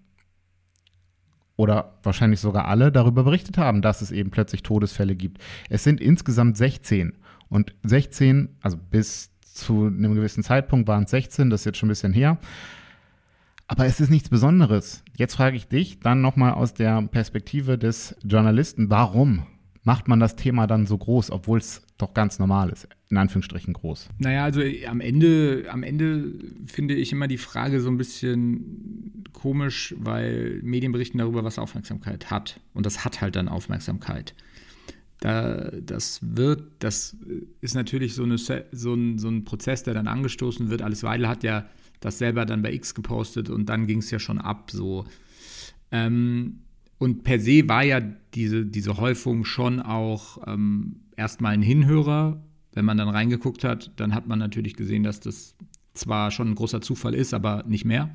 oder wahrscheinlich sogar alle darüber berichtet haben, dass es eben plötzlich Todesfälle gibt. Es sind insgesamt sechzehn. Und sechzehn, also bis zu einem gewissen Zeitpunkt waren es sechzehn, das ist jetzt schon ein bisschen her. Aber es ist nichts Besonderes. Jetzt frage ich dich dann nochmal aus der Perspektive des Journalisten, warum macht man das Thema dann so groß, obwohl es doch ganz normal ist, in Anführungsstrichen groß? Naja, also am Ende, am Ende finde ich immer die Frage so ein bisschen komisch, weil Medien berichten darüber, was Aufmerksamkeit hat. Und das hat halt dann Aufmerksamkeit. Da, das wird, das ist natürlich so, eine, so, ein, so ein Prozess, der dann angestoßen wird. Alice Weidel hat ja das selber dann bei X gepostet und dann ging es ja schon ab so. Ähm, und per se war ja diese, diese Häufung schon auch ähm, erstmal ein Hinhörer. Wenn man dann reingeguckt hat, dann hat man natürlich gesehen, dass das zwar schon ein großer Zufall ist, aber nicht mehr.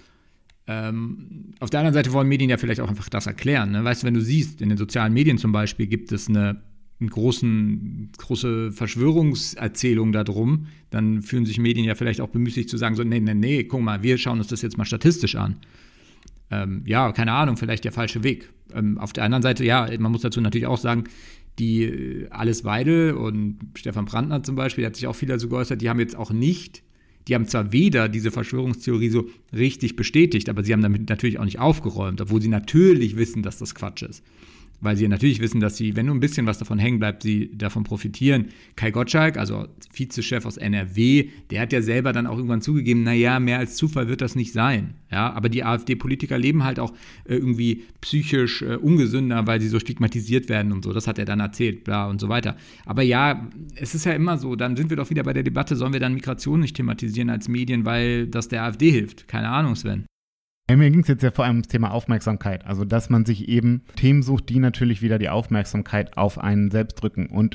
Ähm, auf der anderen Seite wollen Medien ja vielleicht auch einfach das erklären. Ne? Weißt du, wenn du siehst, in den sozialen Medien zum Beispiel gibt es eine, eine großen, große Verschwörungserzählung darum, dann fühlen sich Medien ja vielleicht auch bemüßigt zu sagen, so, nee, nee, nee, guck mal, wir schauen uns das jetzt mal statistisch an. Ähm, ja, keine Ahnung, vielleicht der falsche Weg. Ähm, auf der anderen Seite, ja, man muss dazu natürlich auch sagen, die äh, Alice Weidel und Stefan Brandner zum Beispiel, der hat sich auch viel dazu geäußert, die haben jetzt auch nicht Die haben zwar weder diese Verschwörungstheorie so richtig bestätigt, aber sie haben damit natürlich auch nicht aufgeräumt, obwohl sie natürlich wissen, dass das Quatsch ist. Weil sie natürlich wissen, dass sie, wenn nur ein bisschen was davon hängen bleibt, sie davon profitieren. Kai Gottschalk, also Vizechef aus N R W, der hat ja selber dann auch irgendwann zugegeben, naja, mehr als Zufall wird das nicht sein. Ja, aber die AfD-Politiker leben halt auch äh, irgendwie psychisch äh, ungesünder, weil sie so stigmatisiert werden und so. Das hat er dann erzählt, bla und so weiter. Aber ja, es ist ja immer so, dann sind wir doch wieder bei der Debatte, sollen wir dann Migration nicht thematisieren als Medien, weil das der AfD hilft? Keine Ahnung, Sven. Mir ging es jetzt ja vor allem ums Thema Aufmerksamkeit. Also, dass man sich eben Themen sucht, die natürlich wieder die Aufmerksamkeit auf einen selbst drücken. Und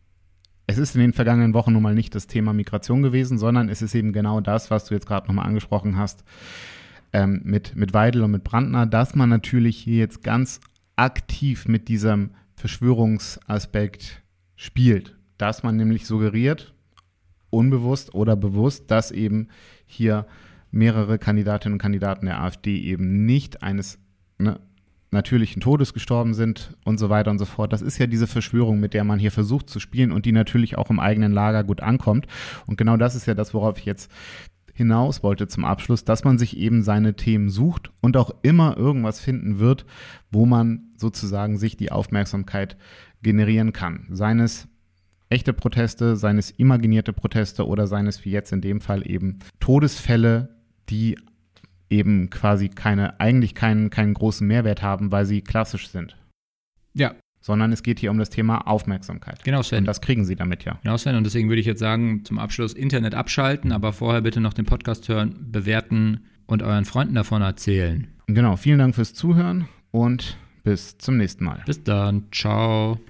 es ist in den vergangenen Wochen nun mal nicht das Thema Migration gewesen, sondern es ist eben genau das, was du jetzt gerade nochmal angesprochen hast, ähm, mit, mit Weidel und mit Brandner, dass man natürlich hier jetzt ganz aktiv mit diesem Verschwörungsaspekt spielt. Dass man nämlich suggeriert, unbewusst oder bewusst, dass eben hier mehrere Kandidatinnen und Kandidaten der AfD eben nicht eines ne, natürlichen Todes gestorben sind und so weiter und so fort. Das ist ja diese Verschwörung, mit der man hier versucht zu spielen und die natürlich auch im eigenen Lager gut ankommt. Und genau das ist ja das, worauf ich jetzt hinaus wollte zum Abschluss, dass man sich eben seine Themen sucht und auch immer irgendwas finden wird, wo man sozusagen sich die Aufmerksamkeit generieren kann. Seien es echte Proteste, seien es imaginierte Proteste oder seien es wie jetzt in dem Fall eben Todesfälle, die eben quasi keine, eigentlich keinen, keinen großen Mehrwert haben, weil sie klassisch sind. Ja. Sondern es geht hier um das Thema Aufmerksamkeit. Genau, Sven. Und das kriegen sie damit ja. Genau, Sven. Und deswegen würde ich jetzt sagen, zum Abschluss Internet abschalten, aber vorher bitte noch den Podcast hören, bewerten und euren Freunden davon erzählen. Genau, vielen Dank fürs Zuhören und bis zum nächsten Mal. Bis dann. Ciao.